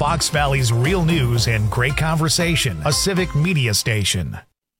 Fox Valley's real news and great conversation, a civic media station.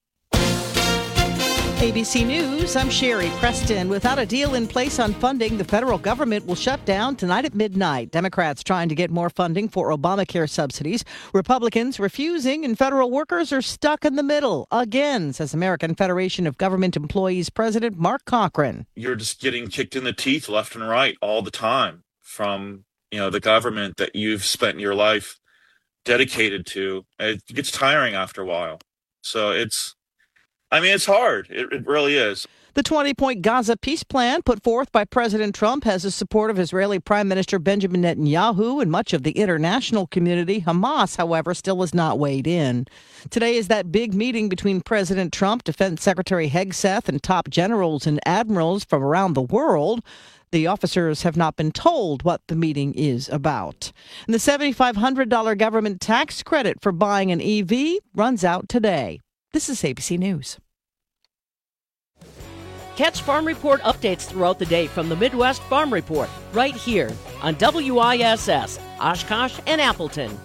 ABC News, I'm Sherry Preston. Without a deal in place on funding, the federal government will shut down tonight at midnight. Democrats trying to get more funding for Obamacare subsidies. Republicans refusing, and federal workers are stuck in the middle again, says American Federation of Government Employees President Mark Cochran. You're just getting kicked in the teeth left and right all the time from, the government that you've spent your life dedicated to. It gets tiring after a while. So it's hard. It really is. The 20-point Gaza peace plan put forth by President Trump has the support of Israeli Prime Minister Benjamin Netanyahu and much of the international community. Hamas, however, still has not weighed in. Today is that big meeting between President Trump, Defense Secretary Hegseth, and top generals and admirals from around the world. The officers have not been told what the meeting is about. And the $7,500 government tax credit for buying an EV runs out today. This is ABC News. Catch Farm Report updates throughout the day from the Midwest Farm Report right here on WISS, Oshkosh and Appleton.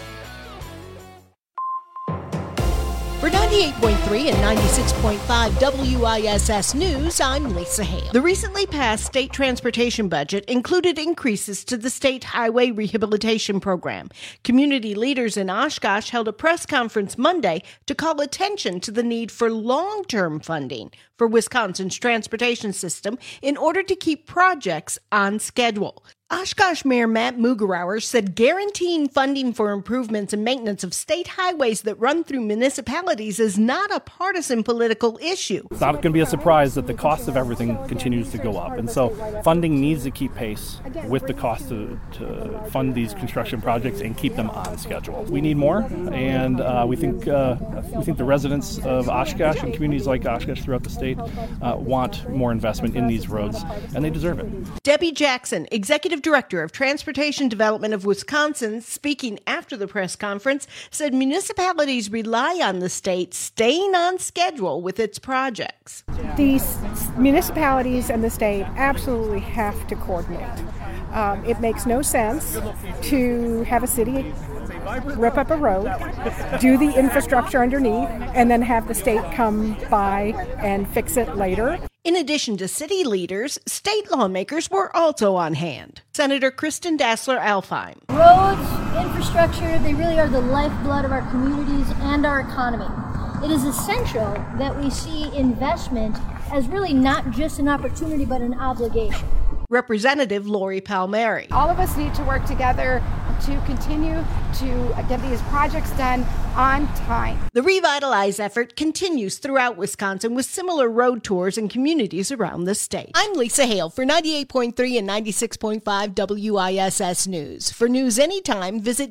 For 98.3 and 96.5 WISS News, I'm Lisa Hale. The recently passed state transportation budget included increases to the state highway rehabilitation program. Community leaders in Oshkosh held a press conference Monday to call attention to the need for long-term funding for Wisconsin's transportation system in order to keep projects on schedule. Oshkosh Mayor Matt Mugerauer said guaranteeing funding for improvements and maintenance of state highways that run through municipalities is not a partisan political issue. It's not going to be a surprise that the cost of everything continues to go up. And so funding needs to keep pace with the cost to fund these construction projects and keep them on schedule. We need more, and we think the residents of Oshkosh and communities like Oshkosh throughout the state want more investment in these roads, and they deserve it. Debbie Jackson, Executive Director of Transportation Development of Wisconsin, speaking after the press conference, said municipalities rely on the state staying on schedule with its projects. These municipalities and the state absolutely have to coordinate. It makes no sense to have a city rip up a road, do the infrastructure underneath, and then have the state come by and fix it later. In addition to city leaders, state lawmakers were also on hand. Senator Kristen Dassler-Alfheim. Roads, infrastructure, they really are the lifeblood of our communities and our economy. It is essential that we see investment as really not just an opportunity but an obligation. Representative Lori Palmieri. All of us need to work together to continue to get these projects done on time. The Revitalize effort continues throughout Wisconsin with similar road tours in communities around the state. I'm Lisa Hale for 98.3 and 96.5 WISS News. For news anytime, visit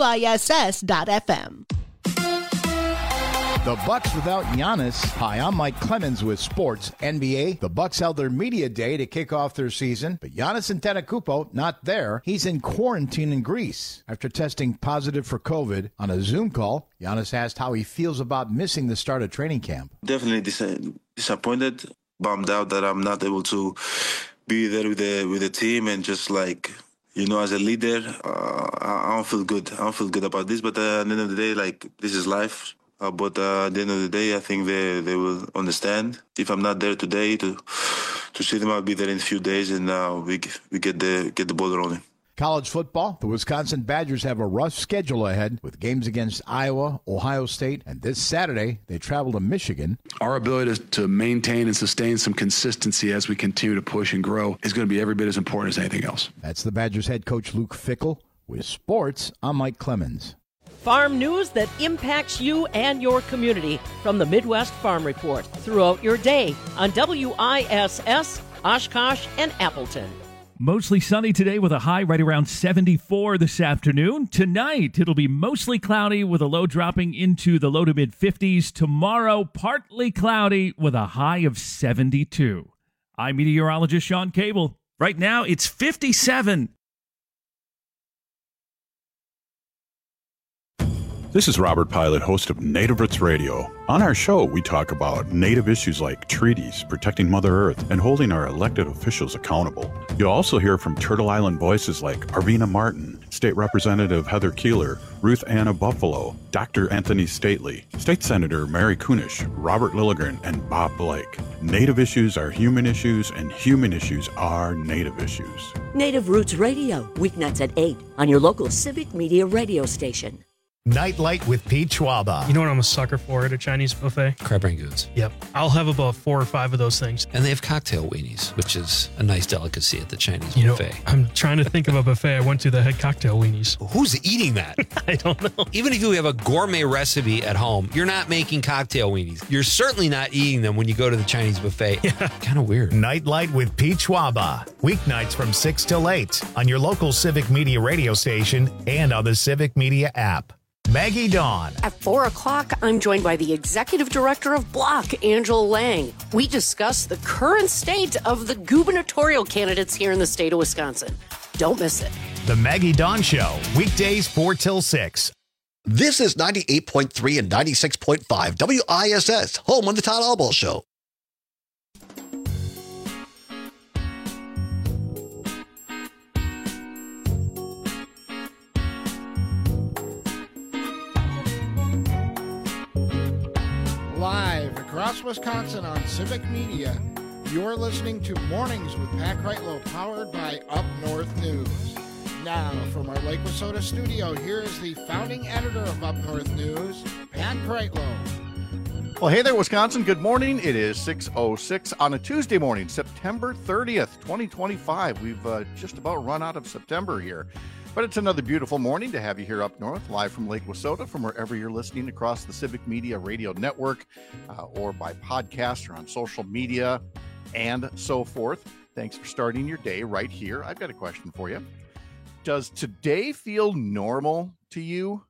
WISS.FM. The Bucks without Giannis. Hi, I'm Mike Clemens with Sports. NBA, the Bucks held their media day to kick off their season, but Giannis Antetokounmpo not there. He's in quarantine in Greece after testing positive for COVID. On a Zoom call, Giannis asked how he feels about missing the start of training camp. Definitely disappointed, bummed out that I'm not able to be there with the team and just like, as a leader, I don't feel good. I don't feel good about this, but at the end of the day, this is life. But at the end of the day, I think they will understand. If I'm not there today to see them, I'll be there in a few days, and we get the ball rolling. College football, the Wisconsin Badgers have a rough schedule ahead with games against Iowa, Ohio State, and this Saturday they travel to Michigan. Our ability to maintain and sustain some consistency as we continue to push and grow is going to be every bit as important as anything else. That's the Badgers head coach Luke Fickell. With sports, I'm Mike Clemens. Farm news that impacts you and your community from the Midwest Farm Report throughout your day on WISS, Oshkosh, and Appleton. Mostly sunny today with a high right around 74 this afternoon. Tonight, it'll be mostly cloudy with a low dropping into the low to mid-50s. Tomorrow, partly cloudy with a high of 72. I'm meteorologist Sean Cable. Right now, it's 57. This is Robert Pilot, host of Native Roots Radio. On our show, we talk about Native issues like treaties, protecting Mother Earth, and holding our elected officials accountable. You'll also hear from Turtle Island voices like Arvina Martin, State Representative Heather Keeler, Ruth Anna Buffalo, Dr. Anthony Stately, State Senator Mary Kunish, Robert Lilligren, and Bob Blake. Native issues are human issues, and human issues are Native issues. Native Roots Radio, weeknights at 8 on your local Civic Media radio station. Nightlight with Pete Schwaba. You know what I'm a sucker for at a Chinese buffet? Crab rangoons. Yep. I'll have about 4 or 5 of those things. And they have cocktail weenies, which is a nice delicacy at the Chinese buffet. I'm trying to think of a buffet I went to that had cocktail weenies. Who's eating that? I don't know. Even if you have a gourmet recipe at home, you're not making cocktail weenies. You're certainly not eating them when you go to the Chinese buffet. Yeah. Kind of weird. Nightlight with Pete Schwaba. Weeknights from 6 till 8 on your local Civic Media radio station and on the Civic Media app. Maggie Dawn. At 4 o'clock, I'm joined by the Executive Director of Block, Angela Lang. We discuss the current state of the gubernatorial candidates here in the state of Wisconsin. Don't miss it. The Maggie Dawn Show, weekdays 4 till 6. This is 98.3 and 96.5 WISS, home of the Todd Albaugh Show. Live across Wisconsin on Civic Media, you're listening to Mornings with Pat Kreitlow, powered by Up North News. Now, from our Lake Wissota studio, here is the founding editor of Up North News, Pat Kreitlow. Well, hey there, Wisconsin. Good morning. It is 6:06 on a Tuesday morning, September 30th, 2025. We've just about run out of September here. But it's another beautiful morning to have you here up north, live from Lake Wissota, from wherever you're listening across the Civic Media Radio Network or by podcast or on social media and so forth. Thanks for starting your day right here. I've got a question for you. Does today feel normal to you?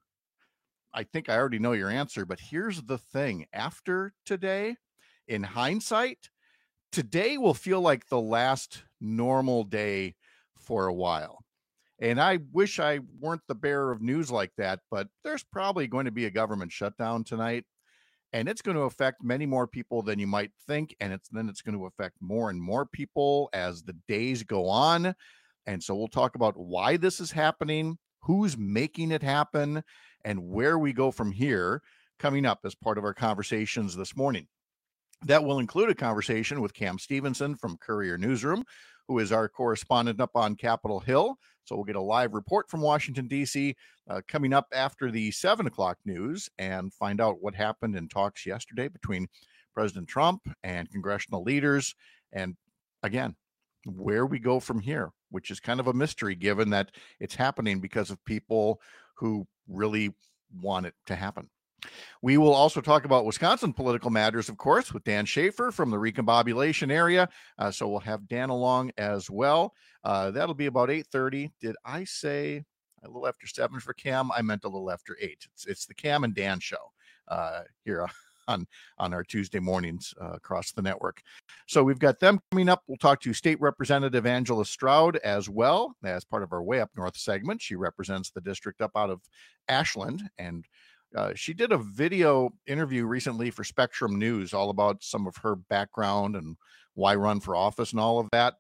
I think I already know your answer, but here's the thing. After today, in hindsight, today will feel like the last normal day for a while. And I wish I weren't the bearer of news like that, but there's probably going to be a government shutdown tonight, and it's going to affect many more people than you might think, and it's going to affect more and more people as the days go on. And so we'll talk about why this is happening, who's making it happen, and where we go from here coming up as part of our conversations this morning. That will include a conversation with Cam Stevenson from Courier Newsroom, who is our correspondent up on Capitol Hill. So we'll get a live report from Washington, D.C. Coming up after the 7 o'clock news and find out what happened in talks yesterday between President Trump and congressional leaders. And again, where we go from here, which is kind of a mystery given that it's happening because of people who really want it to happen. We will also talk about Wisconsin political matters, of course, with Dan Schaefer from the Recombobulation area. So we'll have Dan along as well. That'll be about 8:30. Did I say a little after 7 for Cam? I meant a little after 8. It's the Cam and Dan show here on our Tuesday mornings across the network. So we've got them coming up. We'll talk to State Representative Angela Stroud as well as part of our Way Up North segment. She represents the district up out of Ashland, and she did a video interview recently for Spectrum News all about some of her background and why run for office and all of that.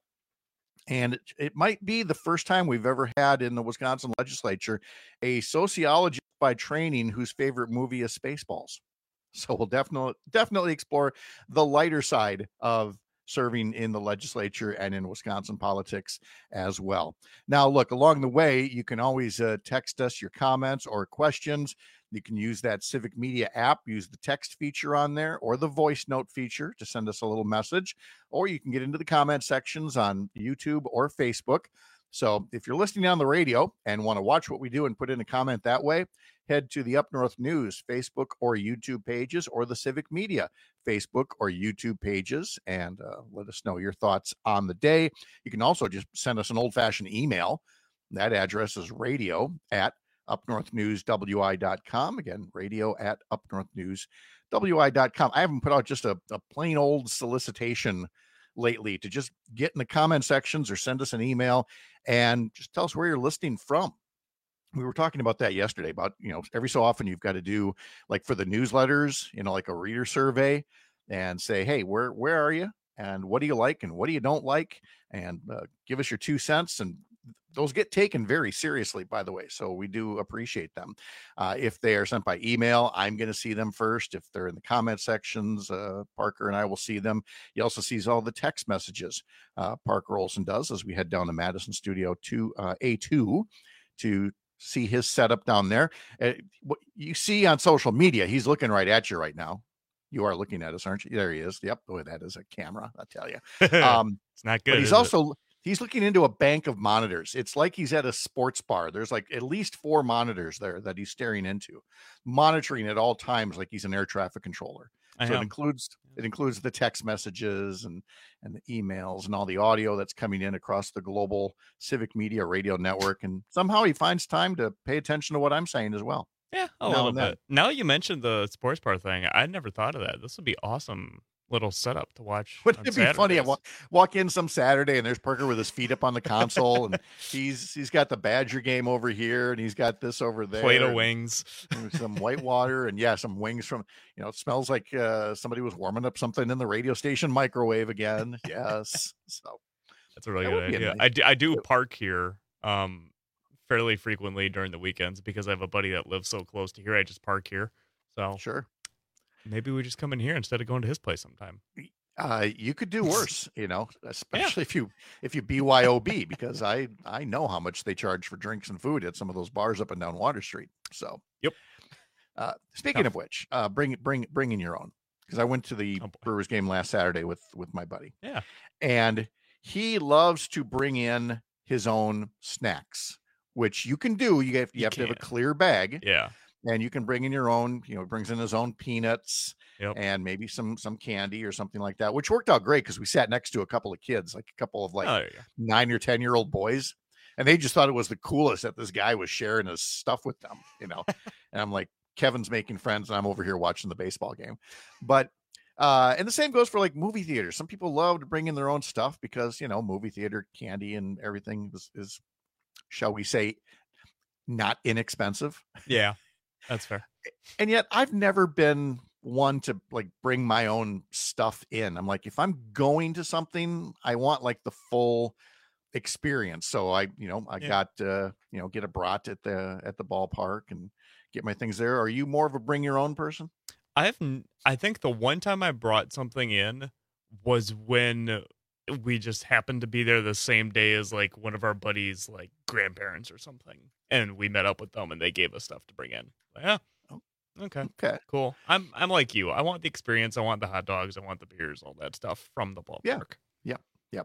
And it might be the first time we've ever had in the Wisconsin legislature a sociologist by training whose favorite movie is Spaceballs. So we'll definitely explore the lighter side of serving in the legislature and in Wisconsin politics as well. Now, look, along the way, you can always text us your comments or questions. You can use that Civic Media app, use the text feature on there or the voice note feature to send us a little message, or you can get into the comment sections on YouTube or Facebook. So if you're listening on the radio and want to watch what we do and put in a comment that way, head to the Up North News Facebook or YouTube pages or the Civic Media Facebook or YouTube pages and let us know your thoughts on the day. You can also just send us an old-fashioned email. That address is radio@upnorthnewswi.com. Again, radio@upnorthnewswi.com. I haven't put out just a plain old solicitation lately to just get in the comment sections or send us an email and just tell us where you're listening from. we were talking about that yesterday about, every so often you've got to do like for the newsletters, like a reader survey and say, hey, where are you? And what do you like? And what do you don't like? And give us your 2 cents. And those get taken very seriously, by the way. So we do appreciate them. If they are sent by email, I'm going to see them first. If they're in the comment sections, Parker and I will see them. He also sees all the text messages Parker Olson does as we head down to Madison Studio to A2 to see his setup down there. What you see on social media, he's looking right at you right now. You are looking at us, aren't you? There he is. Yep. Boy, that is a camera, I tell you. It's not good. But he's looking into a bank of monitors. It's like he's at a sports bar. There's like at least 4 monitors there that he's staring into, monitoring at all times like he's an air traffic controller. So it includes the text messages and the emails and all the audio that's coming in across the global Civic Media Radio Network. And somehow he finds time to pay attention to what I'm saying as well. Yeah, a little bit. Now you mentioned the sports bar thing, I never thought of that. This would be awesome little setup to watch. Wouldn't it be funny? I walk in some Saturday and there's Parker with his feet up on the console, and he's got the Badger game over here, and he's got this over there. Plate of wings, some white water, and some wings from. It smells like somebody was warming up something in the radio station microwave again. Yes, so that's a really good idea. I do park here fairly frequently during the weekends because I have a buddy that lives so close to here. I just park here. So sure. Maybe we just come in here instead of going to his place sometime. You could do worse, especially if you BYOB, because I know how much they charge for drinks and food at some of those bars up and down Water Street. So, yep. Speaking of which, bring in your own, because I went to the Brewers game last Saturday with my buddy. Yeah, and he loves to bring in his own snacks, which you can do. You have to have a clear bag. Yeah. And you can bring in your own, brings in his own peanuts and maybe some candy or something like that, which worked out great because we sat next to a couple of kids, like a couple of 9 or 10-year-old boys. And they just thought it was the coolest that this guy was sharing his stuff with them, And I'm like, Kevin's making friends and I'm over here watching the baseball game. But, and the same goes for like movie theaters. Some people love to bring in their own stuff because, movie theater candy and everything is, shall we say, not inexpensive. Yeah. That's fair. And yet I've never been one to like bring my own stuff in. I'm like, if I'm going to something, I want like the full experience. So I got get a brat at the ballpark and get my things there. Are you more of a bring your own person? I think the one time I brought something in was when we just happened to be there the same day as like one of our buddies' like grandparents or something. And we met up with them and they gave us stuff to bring in. Yeah. Okay. Cool. I'm like you. I want the experience. I want the hot dogs. I want the beers, all that stuff from the ballpark. Yep.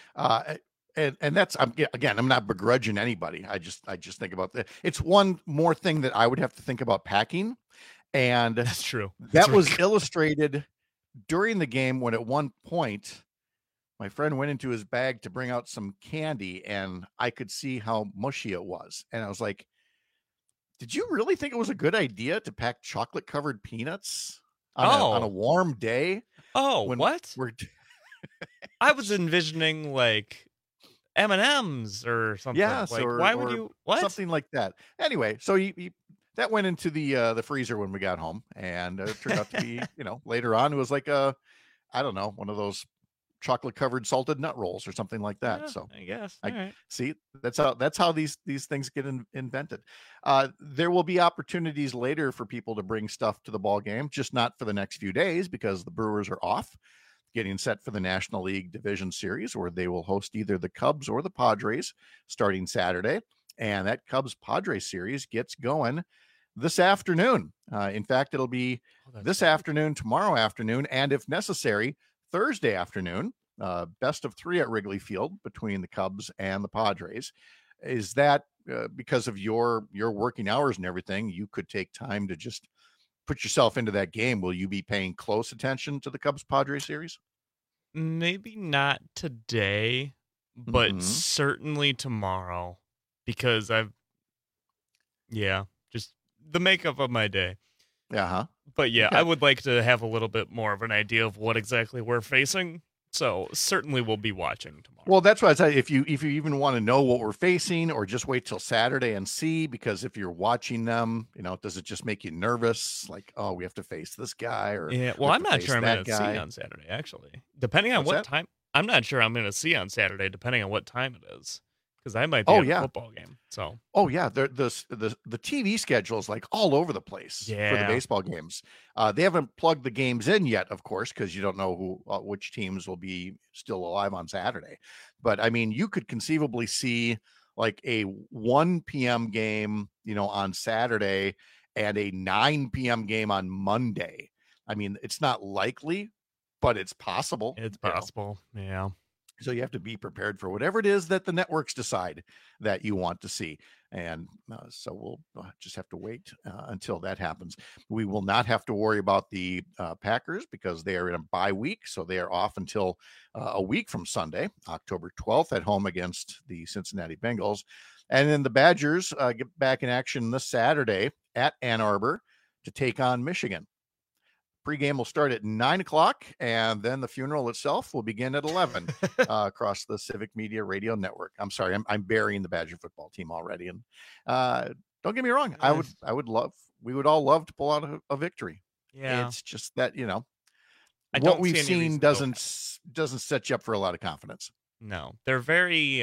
And that's I'm not begrudging anybody. I just think about that. It's one more thing that I would have to think about packing. And that's true. That was illustrated during the game when at one point my friend went into his bag to bring out some candy and I could see how mushy it was. And I was like, did you really think it was a good idea to pack chocolate covered peanuts on a warm day? Oh, what? I was envisioning like M&Ms or something. Yes, like, or, why would you? What? Something like that. Anyway, so that went into the freezer when we got home, and it turned out to be, later on it was like one of those chocolate covered salted nut rolls or something like that. So I guess see, that's how these things get invented. There will be opportunities later for people to bring stuff to the ball game, just not for the next few days because the Brewers are off, getting set for the National League Division Series, where they will host either the Cubs or the Padres starting Saturday. And that Cubs-Padres series gets going this afternoon. In fact, it'll be this afternoon, tomorrow afternoon, and if necessary, Thursday afternoon. Best of 3 at Wrigley Field between the Cubs and the Padres. Is that because of your working hours and everything, you could take time to just put yourself into that game? Will you be paying close attention to the Cubs-Padres series? Maybe not today, but certainly tomorrow, because just the makeup of my day. Uh-huh. But yeah, okay. I would like to have a little bit more of an idea of what exactly we're facing So certainly we'll be watching tomorrow. Well, that's why I said if you even want to know what we're facing, or just wait till Saturday and see, because if you're watching them, does it just make you nervous? Like, oh, we have to face this guy, or yeah. Well, I'm not sure I'm going to see on Saturday. Actually, depending on what time, I'm not sure I'm going to see on Saturday, depending on what time it is. Because I might be at a football game. So the TV schedule is like all over the place for the baseball games. They haven't plugged the games in yet, of course, because you don't know which teams will be still alive on Saturday. But I mean, you could conceivably see like a 1 p.m. game, on Saturday, and a 9 p.m. game on Monday. I mean, it's not likely, but it's possible. It's possible. Yeah. So you have to be prepared for whatever it is that the networks decide that you want to see. And so we'll just have to wait until that happens. We will not have to worry about the Packers because they are in a bye week. So they are off until a week from Sunday, October 12th, at home against the Cincinnati Bengals. And then the Badgers get back in action this Saturday at Ann Arbor to take on Michigan. Pregame will start at 9:00, and then the funeral itself will begin at 11 across the Civic Media Radio Network. I'm sorry, I'm burying the Badger football team already. And don't get me wrong, we would all love to pull out a victory. Yeah, it's just that what we've seen doesn't set you up for a lot of confidence. No, they're very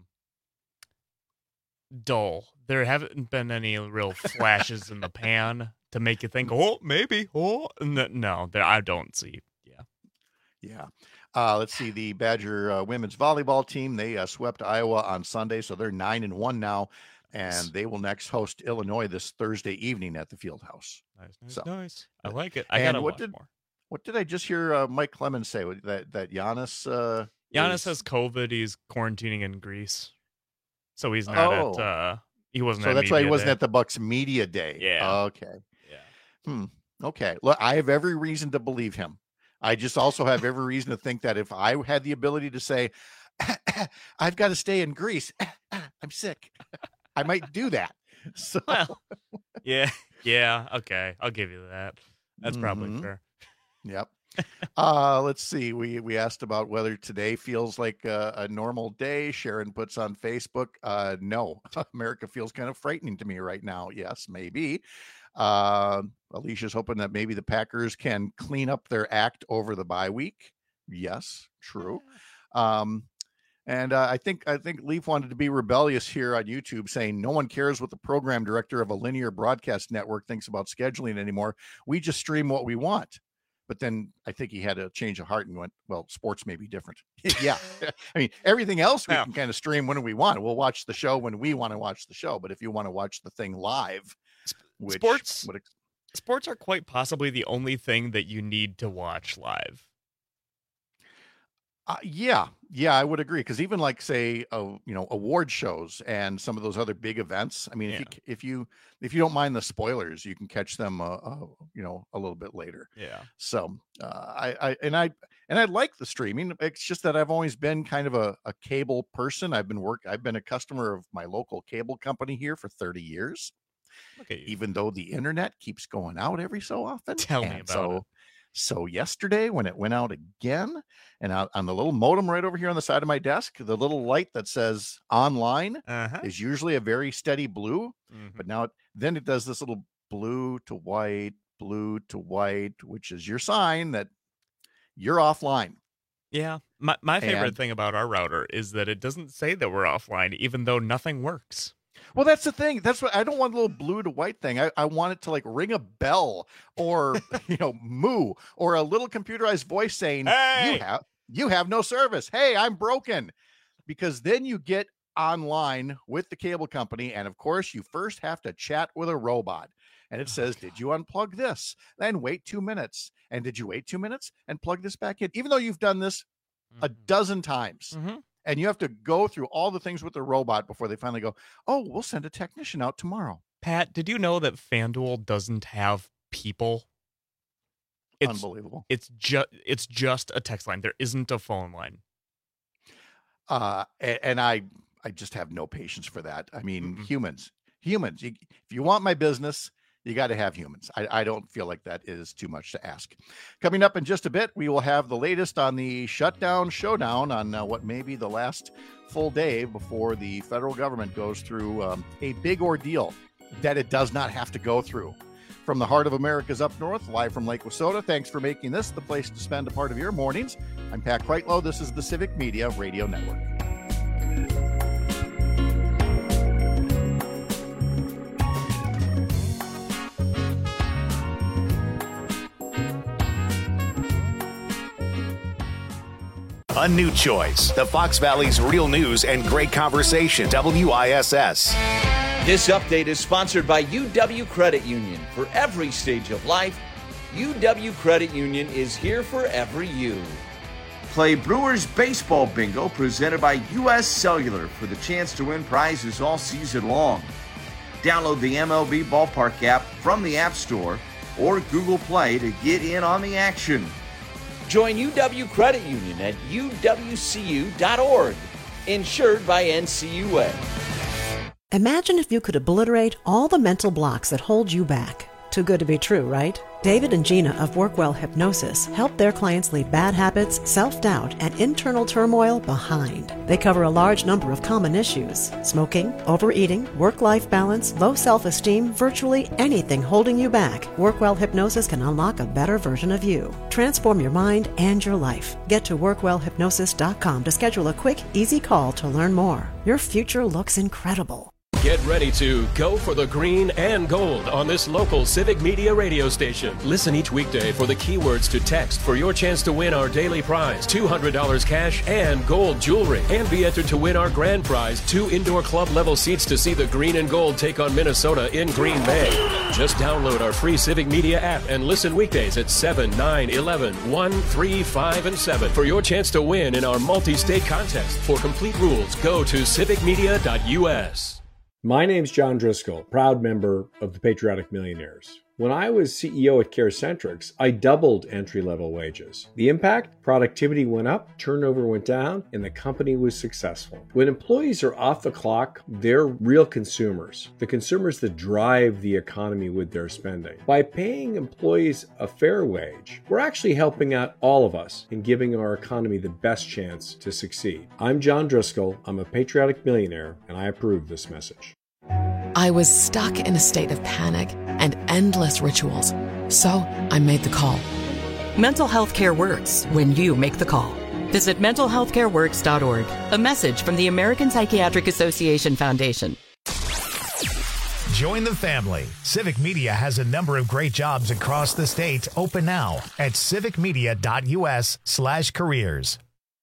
dull. There haven't been any real flashes in the pan to make you think, oh, maybe, no, I don't see. Yeah. Let's see, the Badger women's volleyball team, they swept Iowa on Sunday, so they're 9-1 now, and they will next host Illinois this Thursday evening at the Fieldhouse. Nice. I like it. I gotta watch more. What did I just hear Mike Clemens say? That Giannis Giannis has COVID. He's quarantining in Greece, so he's not at. He wasn't. So at that's why he media wasn't day. at the Bucks media day. Yeah. Okay. Yeah. Okay. Look, I have every reason to believe him. I just also have every reason to think that if I had the ability to say, I've got to stay in Greece, I'm sick, I might do that. So. Well, yeah. Okay, I'll give you that. That's probably fair. Yep. Let's see. We asked about whether today feels like a normal day. Sharon puts on Facebook, no, America feels kind of frightening to me right now. Yes, maybe. Alicia's hoping that maybe the Packers can clean up their act over the bye week. Yes, true. And I think Leaf wanted to be rebellious here on YouTube, saying no one cares what the program director of a linear broadcast network thinks about scheduling anymore. We just stream what we want. But then I think he had a change of heart and went, well, sports may be different. Yeah. I mean, everything else we can kind of stream when we want. We'll watch the show when we want to watch the show. But if you want to watch the thing live, sports are quite possibly the only thing that you need to watch live. Yeah, I would agree. Because even like, say, award shows and some of those other big events. I mean, if you don't mind the spoilers, you can catch them, a little bit later. Yeah. So I like the streaming. It's just that I've always been kind of a cable person. I've been a customer of my local cable company here for 30 years. Okay. Even though the internet keeps going out every so often. Tell me about it. So yesterday when it went out again, and out on the little modem right over here on the side of my desk, the little light that says online is usually a very steady blue, but now then it does this little blue to white, which is your sign that you're offline. Yeah. My favorite thing about our router is that it doesn't say that we're offline, even though nothing works. Well, that's the thing. That's what I don't want a little blue to white thing. I want it to like ring a bell or, moo, or a little computerized voice saying, hey! you have no service. Hey, I'm broken. Because then you get online with the cable company. And of course, you first have to chat with a robot. And it says, did you unplug this? Then wait 2 minutes. And did you wait 2 minutes and plug this back in? Even though you've done this a dozen times. And you have to go through all the things with the robot before they finally go, oh, we'll send a technician out tomorrow. Pat, did you know that FanDuel doesn't have people? It's unbelievable. It's just a text line. There isn't a phone line. And I just have no patience for that. I mean, humans, if you want my business, You got to have humans. I don't feel like that is too much to ask. Coming up in just a bit, we will have the latest on the shutdown showdown on what may be the last full day before the federal government goes through a big ordeal that it does not have to go through. From the heart of America's up north, live from Lake Wissota, thanks for making this the place to spend a part of your mornings. I'm Pat Kreitlow. This is the Civic Media Radio Network. A new choice. The Fox Valley's real news and great conversation. WISS. This update is sponsored by UW Credit Union. For every stage of life, UW Credit Union is here for every you. Play Brewers Baseball Bingo presented by U.S. Cellular for the chance to win prizes all season long. Download the MLB Ballpark app from the App Store or Google Play to get in on the action. Join UW Credit Union at uwcu.org. Insured by NCUA. Imagine if you could obliterate all the mental blocks that hold you back. Too good to be true, right? David and Gina of Workwell Hypnosis help their clients leave bad habits, self-doubt, and internal turmoil behind. They cover a large number of common issues: smoking, overeating, work-life balance, low self-esteem, virtually anything holding you back. Workwell Hypnosis can unlock a better version of you. Transform your mind and your life. Get to workwellhypnosis.com to schedule a quick, easy call to learn more. Your future looks incredible. Get ready to go for the green and gold on this local Civic Media radio station. Listen each weekday for the keywords to text for your chance to win our daily prize, $200 cash and gold jewelry. And be entered to win our grand prize, 2 indoor club level seats to see the green and gold take on Minnesota in Green Bay. Just download our free Civic Media app and listen weekdays at 7, 9, 11, 1, 3, 5, and 7 for your chance to win in our multi-state contest. For complete rules, go to civicmedia.us. My name's John Driscoll, proud member of the Patriotic Millionaires. When I was CEO at CareCentrix, I doubled entry-level wages. The impact? Productivity went up, turnover went down, and the company was successful. When employees are off the clock, they're real consumers, the consumers that drive the economy with their spending. By paying employees a fair wage, we're actually helping out all of us in giving our economy the best chance to succeed. I'm John Driscoll, I'm a Patriotic Millionaire, and I approve this message. I was stuck in a state of panic and endless rituals, so I made the call. Mental health care works when you make the call. Visit mentalhealthcareworks.org. A message from the American Psychiatric Association Foundation. Join the family. Civic Media has a number of great jobs across the state open now at civicmedia.us/careers.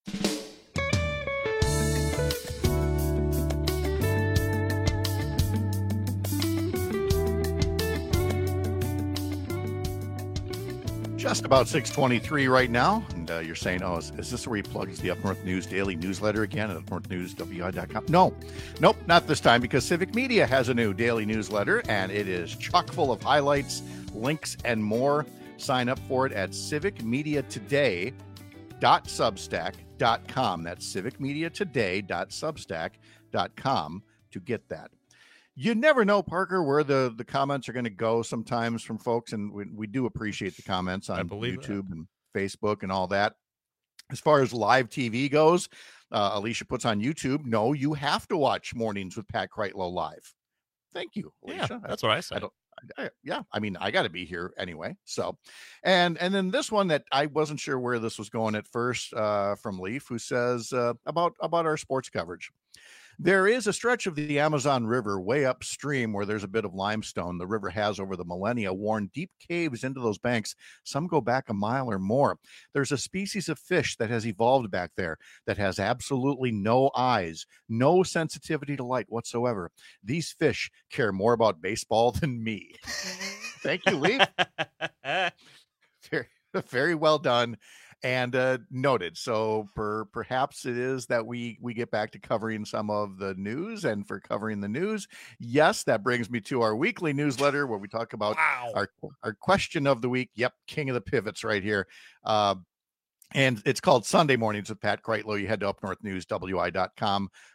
Just about 6:23 right now, and you're saying, oh, is this where he plugs the Up North News daily newsletter again at upnorthnewswi.com? Nope, not this time, because Civic Media has a new daily newsletter, and it is chock full of highlights, links, and more. Sign up for it at civicmediatoday.substack.com. That's civicmediatoday.substack.com to get that. You never know, Parker, where the comments are going to go sometimes from folks, and we do appreciate the comments on YouTube and Facebook and all that. As far as live TV goes, Alicia puts on YouTube, no, you have to watch Mornings with Pat Kreitlow live. Thank you, Alicia. Yeah, that's what I said. I mean, I got to be here anyway. So, and then this one that I wasn't sure where this was going at first, from Leaf, who says about our sports coverage. There is a stretch of the Amazon River way upstream where there's a bit of limestone. The river has, over the millennia, worn deep caves into those banks. Some go back a mile or more. There's a species of fish that has evolved back there that has absolutely no eyes, no sensitivity to light whatsoever. These fish care more about baseball than me. Thank you, Lee. Very, very well done. And noted. So perhaps it is that we get back to covering some of the news. And for covering the news, yes, that brings me to our weekly newsletter where we talk about our question of the week. Yep, king of the pivots right here. And it's called Sunday Mornings with Pat Kreitlow. You head to upnorthnewswi.com.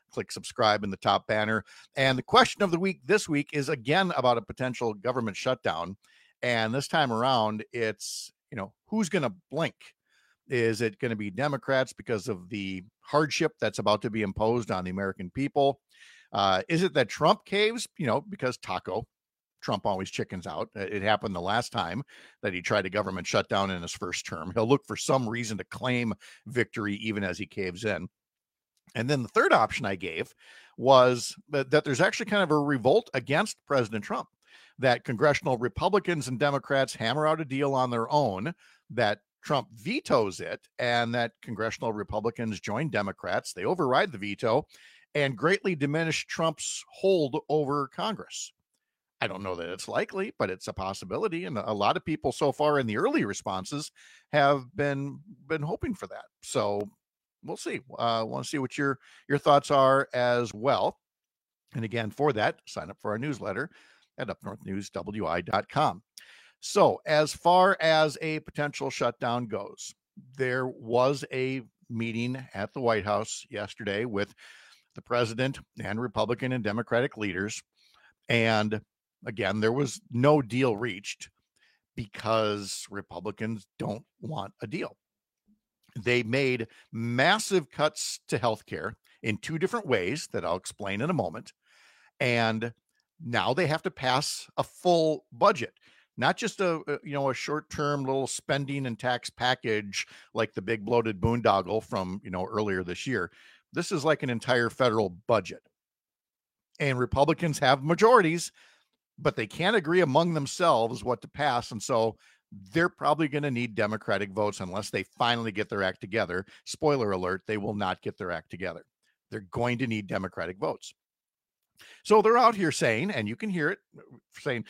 Click subscribe in the top banner. And the question of the week this week is again about a potential government shutdown. And this time around, it's, who's going to blink? Is it going to be Democrats because of the hardship that's about to be imposed on the American people? Is it that Trump caves, because Trump always chickens out. It happened the last time that he tried a government shutdown in his first term. He'll look for some reason to claim victory even as he caves in. And then the third option I gave was that there's actually kind of a revolt against President Trump, that congressional Republicans and Democrats hammer out a deal on their own, that Trump vetoes it, and that congressional Republicans join Democrats. They override the veto and greatly diminish Trump's hold over Congress. I don't know that it's likely, but it's a possibility. And a lot of people so far in the early responses have been hoping for that. So we'll see. Want to see what your thoughts are as well. And again, for that, sign up for our newsletter at upnorthnewswi.com. So as far as a potential shutdown goes, there was a meeting at the White House yesterday with the president and Republican and Democratic leaders. And again, there was no deal reached because Republicans don't want a deal. They made massive cuts to healthcare in two different ways that I'll explain in a moment. And now they have to pass a full budget, not just a short-term little spending and tax package like the big bloated boondoggle from, earlier this year. This is like an entire federal budget. And Republicans have majorities, but they can't agree among themselves what to pass. And so they're probably going to need Democratic votes unless they finally get their act together. Spoiler alert, they will not get their act together. They're going to need Democratic votes. So they're out here saying, and you can hear it, saying,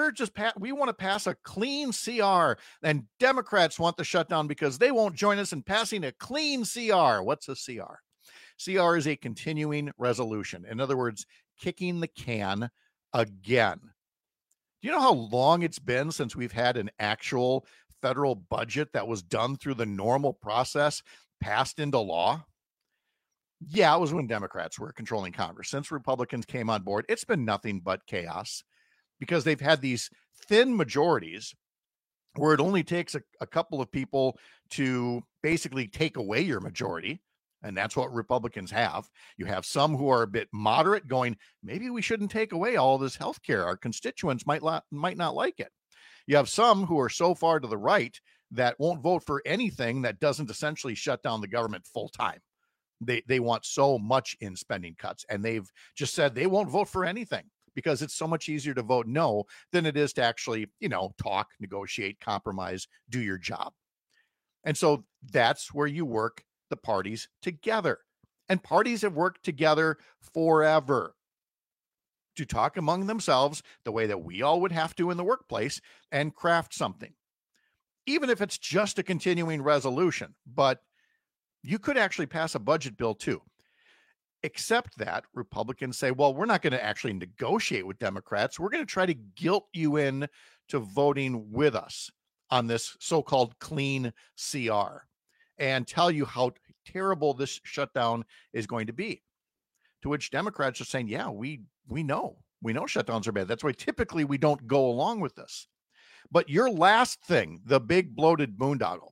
we want to pass a clean CR, and Democrats want the shutdown because they won't join us in passing a clean CR. What's a CR? CR is a continuing resolution. In other words, kicking the can again. Do you know how long it's been since we've had an actual federal budget that was done through the normal process, passed into law? Yeah, it was when Democrats were controlling Congress. Since Republicans came on board, it's been nothing but chaos because they've had these thin majorities where it only takes a couple of people to basically take away your majority. And that's what Republicans have. You have some who are a bit moderate going, maybe we shouldn't take away all this health care. Our constituents might not like it. You have some who are so far to the right that won't vote for anything that doesn't essentially shut down the government full time. They want so much in spending cuts, and they've just said they won't vote for anything because it's so much easier to vote no than it is to actually, talk, negotiate, compromise, do your job. And so that's where you work the parties together. And parties have worked together forever to talk among themselves the way that we all would have to in the workplace and craft something, even if it's just a continuing resolution. But you could actually pass a budget bill too, except that Republicans say, well, we're not going to actually negotiate with Democrats. We're going to try to guilt you in to voting with us on this so-called clean CR and tell you how terrible this shutdown is going to be. To which Democrats are saying, yeah, we know shutdowns are bad. That's why typically we don't go along with this. But your last thing, the big bloated boondoggle,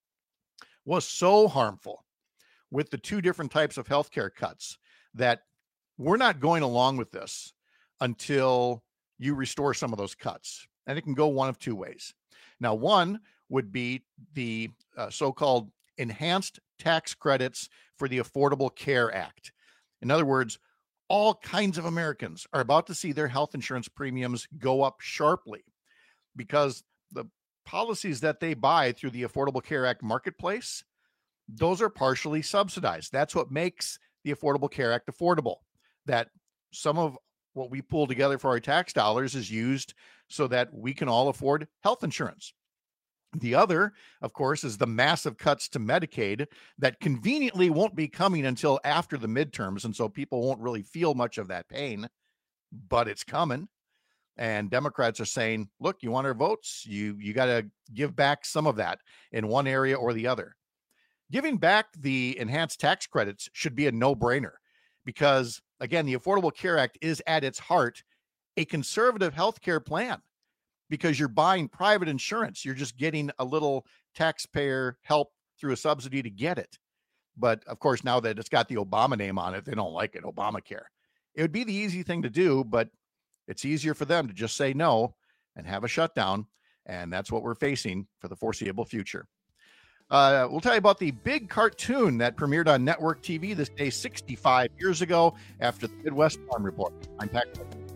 was so harmful with the two different types of healthcare cuts that we're not going along with this until you restore some of those cuts. And it can go one of two ways. Now, one would be the so-called enhanced tax credits for the Affordable Care Act. In other words, all kinds of Americans are about to see their health insurance premiums go up sharply because the policies that they buy through the Affordable Care Act marketplace, those are partially subsidized. That's what makes the Affordable Care Act affordable. That some of what we pull together for our tax dollars is used so that we can all afford health insurance. The other, of course, is the massive cuts to Medicaid that conveniently won't be coming until after the midterms. And so people won't really feel much of that pain, but it's coming. And Democrats are saying, look, you want our votes? You got to give back some of that in one area or the other. Giving back the enhanced tax credits should be a no-brainer because, again, the Affordable Care Act is at its heart a conservative health care plan, because you're buying private insurance. You're just getting a little taxpayer help through a subsidy to get it. But, of course, now that it's got the Obama name on it, they don't like it, Obamacare. It would be the easy thing to do, but it's easier for them to just say no and have a shutdown, and that's what we're facing for the foreseeable future. We'll tell you about the big cartoon that premiered on network TV this day 65 years ago after the Midwest Farm Report. I'm Pat.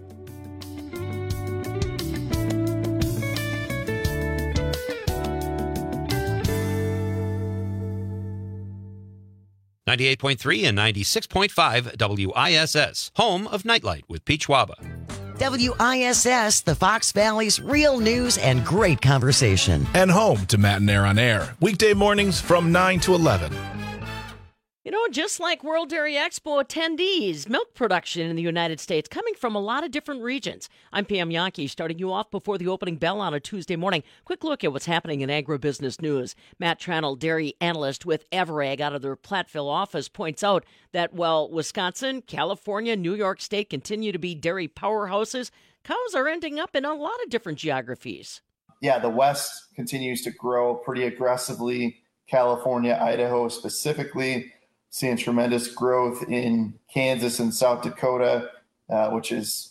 98.3 and 96.5 WISS, home of Nightlight with Pete Schwaba. WISS, the Fox Valley's real news and great conversation. And home to Matt and Air on Air, weekday mornings from 9 to 11. You know, just like World Dairy Expo attendees, milk production in the United States coming from a lot of different regions. I'm Pam Yankee, starting you off before the opening bell on a Tuesday morning. Quick look at what's happening in agribusiness news. Matt Tranel, dairy analyst with Everag out of their Platteville office, points out that while Wisconsin, California, New York State continue to be dairy powerhouses, cows are ending up in a lot of different geographies. Yeah, the West continues to grow pretty aggressively. California, Idaho specifically, seeing tremendous growth in Kansas and South Dakota, which is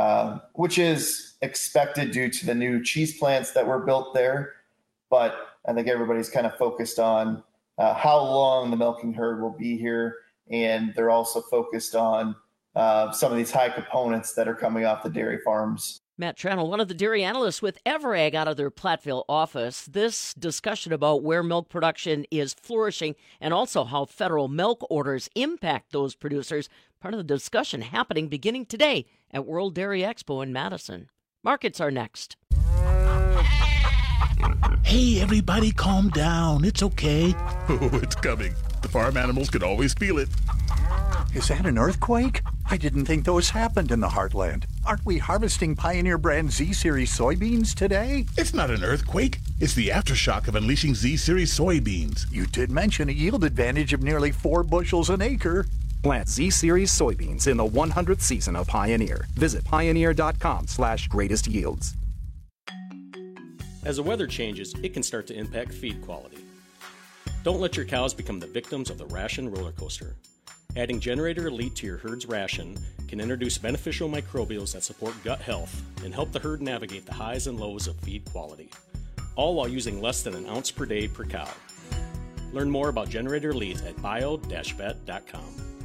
expected due to the new cheese plants that were built there. But I think everybody's kind of focused on how long the milking herd will be here, and they're also focused on some of these high components that are coming off the dairy farms. Matt Tranel, one of the dairy analysts with Everag out of their Platteville office. This discussion about where milk production is flourishing and also how federal milk orders impact those producers, part of the discussion happening beginning today at World Dairy Expo in Madison. Markets are next. Hey, everybody, calm down. It's okay. Oh, it's coming. The farm animals can always feel it. Is that an earthquake? I didn't think those happened in the heartland. Aren't we harvesting Pioneer brand Z-Series soybeans today? It's not an earthquake. It's the aftershock of unleashing Z-Series soybeans. You did mention a yield advantage of nearly 4 bushels an acre. Plant Z-Series soybeans in the 100th season of Pioneer. Visit pioneer.com/greatest yields. As the weather changes, it can start to impact feed quality. Don't let your cows become the victims of the ration roller coaster. Adding Generator Elite to your herd's ration can introduce beneficial microbials that support gut health and help the herd navigate the highs and lows of feed quality, all while using less than an ounce per day per cow. Learn more about Generator Elite at bio-vet.com.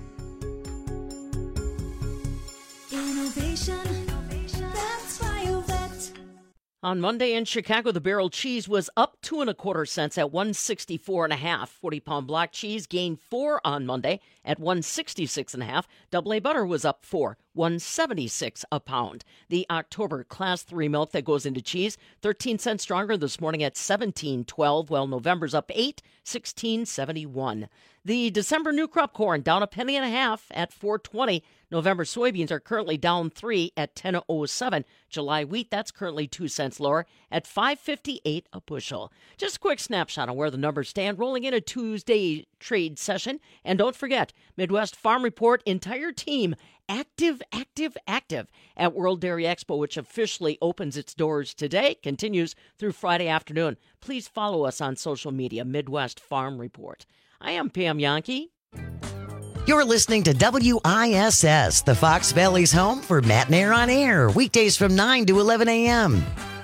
Innovation, that's BioVet. On Monday in Chicago, the barrel cheese was up 2 1/4 cents at 164.5. 40-pound block cheese gained 4 on Monday at 166.5. Double A butter was up 4, 176 a pound. The October Class 3 milk that goes into cheese, 13 cents stronger this morning at 17.12, while November's up 8, 16.71. The December new crop corn down 1.5 pennies at 4.20. November soybeans are currently down 3 at 10.07. July wheat, that's currently 2 cents lower at 5.58 a bushel. Just a quick snapshot on where the numbers stand rolling in a Tuesday trade session. And don't forget, Midwest Farm Report entire team active at World Dairy Expo, which officially opens its doors today, continues through Friday afternoon. Please follow us on social media, Midwest Farm Report. I am Pam Yankee. You're listening to WISS, the Fox Valley's home for Matt and Air on Air, weekdays from 9 to 11 a.m.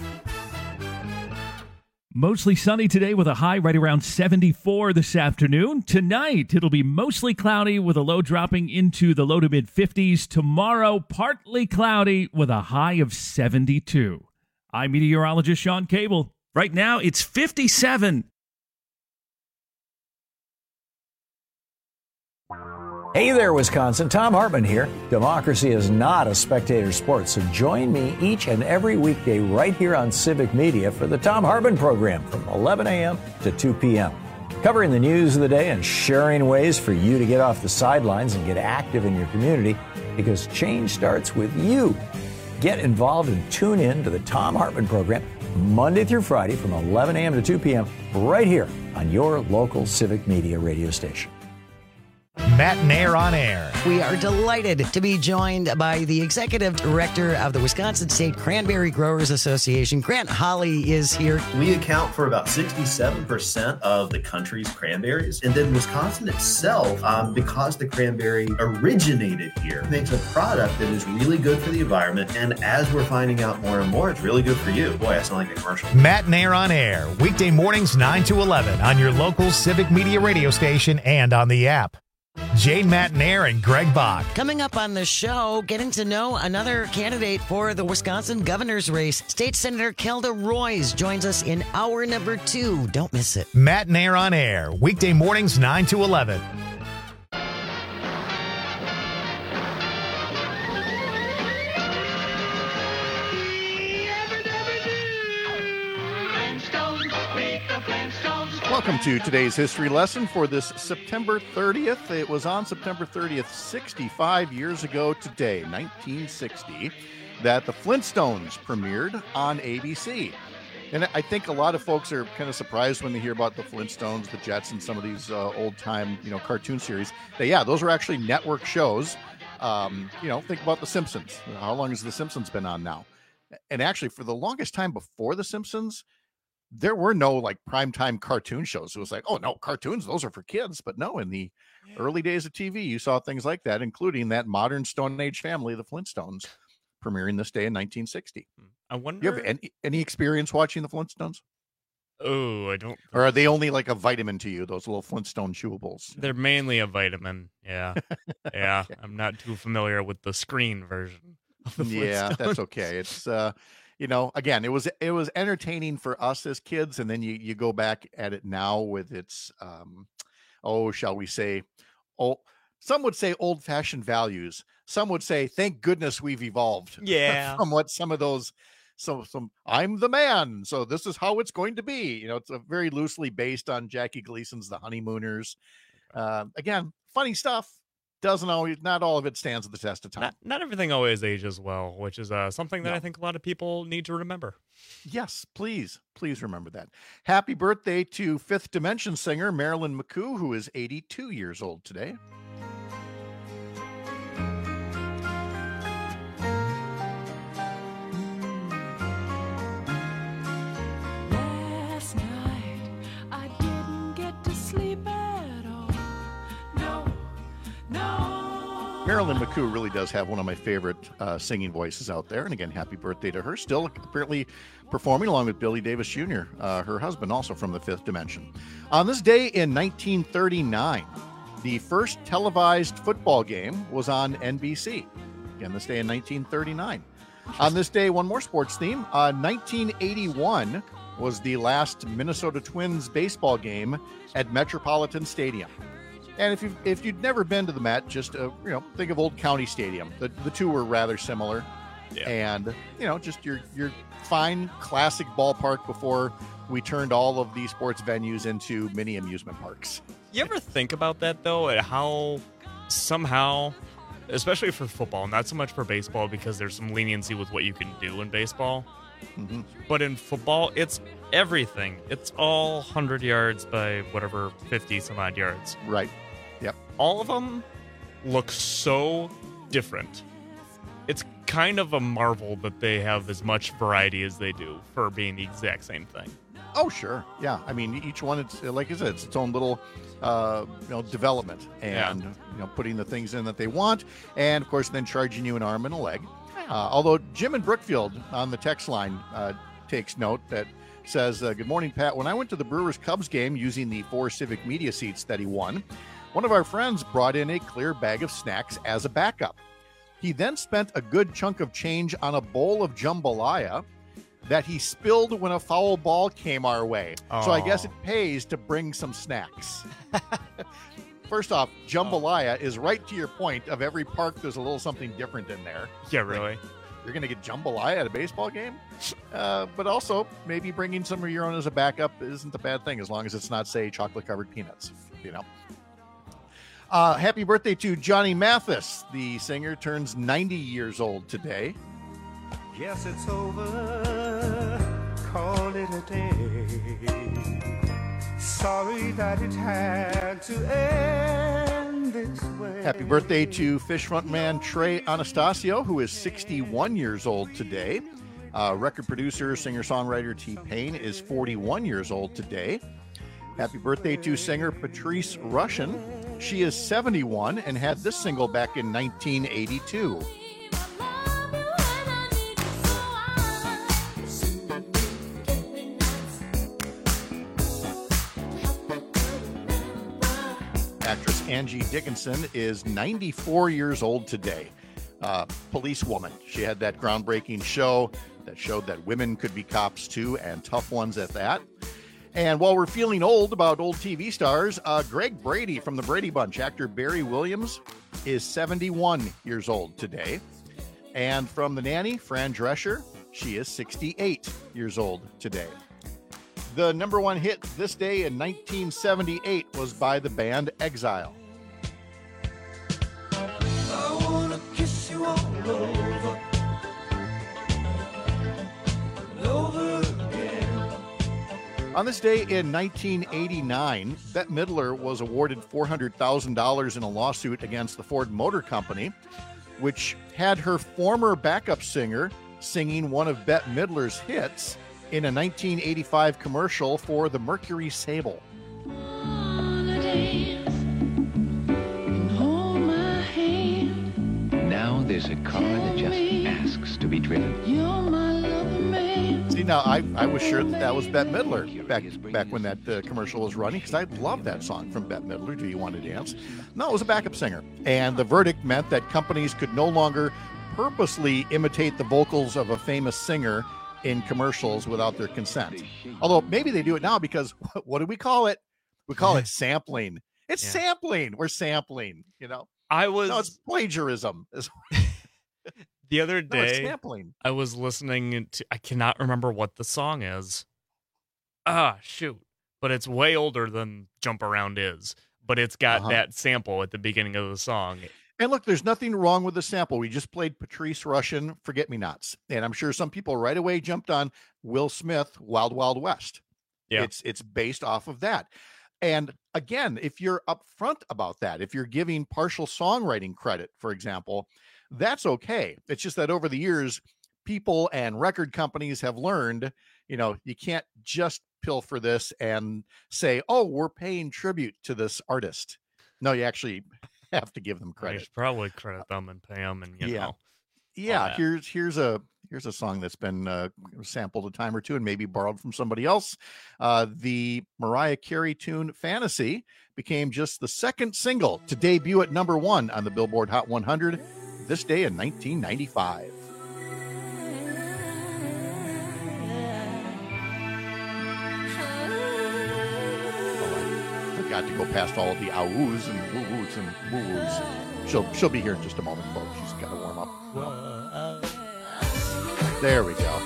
Mostly sunny today with a high right around 74 this afternoon. Tonight, it'll be mostly cloudy with a low dropping into the low to mid 50s. Tomorrow, partly cloudy with a high of 72. I'm meteorologist Sean Cable. Right now, it's 57. Hey there, Wisconsin. Tom Hartman here. Democracy is not a spectator sport, so join me each and every weekday right here on Civic Media for the Tom Hartman program from 11 a.m. to 2 p.m. Covering the news of the day and sharing ways for you to get off the sidelines and get active in your community, because change starts with you. Get involved and tune in to the Tom Hartman program Monday through Friday from 11 a.m. to 2 p.m. right here on your local Civic Media radio station. Matt Nair on Air. We are delighted to be joined by the Executive Director of the Wisconsin State Cranberry Growers Association. Grant Holly is here. We account for about 67% of the country's cranberries. And then Wisconsin itself, because the cranberry originated here, makes a product that is really good for the environment. And as we're finding out more and more, it's really good for you. Boy, I sound like a commercial. Matt Nair on Air, weekday mornings 9 to 11 on your local Civic Media radio station and on the app. Jane Matt Nair and Greg Bach. Coming up on the show, getting to know another candidate for the Wisconsin governor's race. State Senator Kelda Roys joins us in hour number 2. Don't miss it. Matt Nair on Air, weekday mornings 9 to 11. Welcome to today's history lesson for this September 30th. It was on September 30th, 65 years ago today, 1960, that the Flintstones premiered on ABC. And I think a lot of folks are kind of surprised when they hear about the Flintstones, the Jetsons, some of these old-time, cartoon series. Those were actually network shows. Think about The Simpsons. How long has The Simpsons been on now? And actually, for the longest time before The Simpsons, there were no primetime cartoon shows. It was like, oh no, cartoons, those are for kids. But no, in the early days of TV, you saw things like that, including that modern Stone Age family, the Flintstones, premiering this day in 1960. I wonder. You have any experience watching the Flintstones? Oh, I don't. Or are they only like a vitamin to you, those little Flintstone chewables? They're mainly a vitamin. Yeah. Yeah. Okay. I'm not too familiar with the screen version of the Flintstones. Yeah, that's okay. It's, again, it was entertaining for us as kids. And then you go back at it now with its, shall we say, some would say old fashioned values. Some would say, thank goodness we've evolved. Yeah. From what some of those, some I'm the man, so this is how it's going to be. It's a very loosely based on Jackie Gleason's The Honeymooners. Again, funny stuff. Not all of it stands the test of time. Not everything always ages well, which is something that I think a lot of people need to remember. Yes, please remember that. Happy birthday to Fifth Dimension singer Marilyn McCoo, who is 82 years old today. Last night I didn't get to sleep at all. No. Marilyn McCoo really does have one of my favorite singing voices out there. And again, happy birthday to her. Still apparently performing along with Billy Davis Jr., her husband, also from the Fifth Dimension. On this day in 1939, the first televised football game was on NBC. Again, this day in 1939. On this day, one more sports theme. 1981 was the last Minnesota Twins baseball game at Metropolitan Stadium. And if you'd never been to the Met, just think of Old County Stadium. The two were rather similar, and just your fine classic ballpark before we turned all of these sports venues into mini amusement parks. You ever think about that though, at how somehow, especially for football, not so much for baseball because there's some leniency with what you can do in baseball, but in football, it's everything. It's all 100 yards by whatever 50 some odd yards. Right. Yep. All of them look so different. It's kind of a marvel that they have as much variety as they do for being the exact same thing. Oh, sure. Yeah. I mean, each one, it's like I said, it's its own little, development and, putting the things in that they want. And of course, then charging you an arm and a leg. Although Jim in Brookfield on the text line takes note that says, good morning, Pat. When I went to the Brewers Cubs game using the 4 Civic Media seats that he won, one of our friends brought in a clear bag of snacks as a backup. He then spent a good chunk of change on a bowl of jambalaya that he spilled when a foul ball came our way. So I guess it pays to bring some snacks. First off, jambalaya is right to your point of every park. There's a little something different in there. Yeah, really. You're going to get jambalaya at a baseball game? But also, maybe bringing some of your own as a backup isn't a bad thing, as long as it's not, say, chocolate-covered peanuts, Happy birthday to Johnny Mathis. The singer turns 90 years old today. Guess it's over, call it a day. Sorry that it had to end Happy birthday to Fish frontman Trey Anastasio, who is 61 years old today. Record producer, singer-songwriter T-Pain is 41 years old today. Happy birthday to singer Patrice Rushen. She is 71 and had this single back in 1982. Actress Angie Dickinson is 94 years old today. Policewoman. She had that groundbreaking show that showed that women could be cops too, and tough ones at that. And while we're feeling old about old TV stars, Greg Brady from the Brady Bunch, actor Barry Williams, is 71 years old today. And from The Nanny, Fran Drescher, she is 68 years old today. The number one hit this day in 1978 was by the band Exile. I wanna kiss you all over, over again. On this day in 1989, Bette Midler was awarded $400,000 in a lawsuit against the Ford Motor Company, which had her former backup singer singing one of Bette Midler's hits in a 1985 commercial for the Mercury Sable. Now there's a car that just asks to be driven. See, now I was sure that was Bette Midler back when that commercial was running, because I love that song from Bette Midler, Do You Want to Dance? No, it was a backup singer. And the verdict meant that companies could no longer purposely imitate the vocals of a famous singer in commercials without their consent. Although maybe they do it now, because what do we call it? We call it sampling. It's sampling. We're sampling, you know. No, it's plagiarism. The other day, sampling. I was listening to, I cannot remember what the song is. Shoot. But it's way older than Jump Around is. But it's got that sample at the beginning of the song. And look, there's nothing wrong with the sample. We just played Patrice Rushen, Forget Me Nots. And I'm sure some people right away jumped on Will Smith, Wild Wild West. Yeah. It's based off of that. And again, if you're upfront about that, if you're giving partial songwriting credit, for example, that's okay. It's just that over the years, people and record companies have learned, you know, you can't just pilfer this and say, oh, we're paying tribute to this artist. No, you actually have to give them credit. You should probably credit them and pay them, and you know. Yeah, here's a song that's been sampled a time or two and maybe borrowed from somebody else. The Mariah Carey tune "Fantasy" became just the second single to debut at number 1 on the Billboard Hot 100 this day in 1995. Got to go past all of the ahs and woo-woos and woo-woos. She'll be here in just a moment, folks. She's got to warm up. There we go.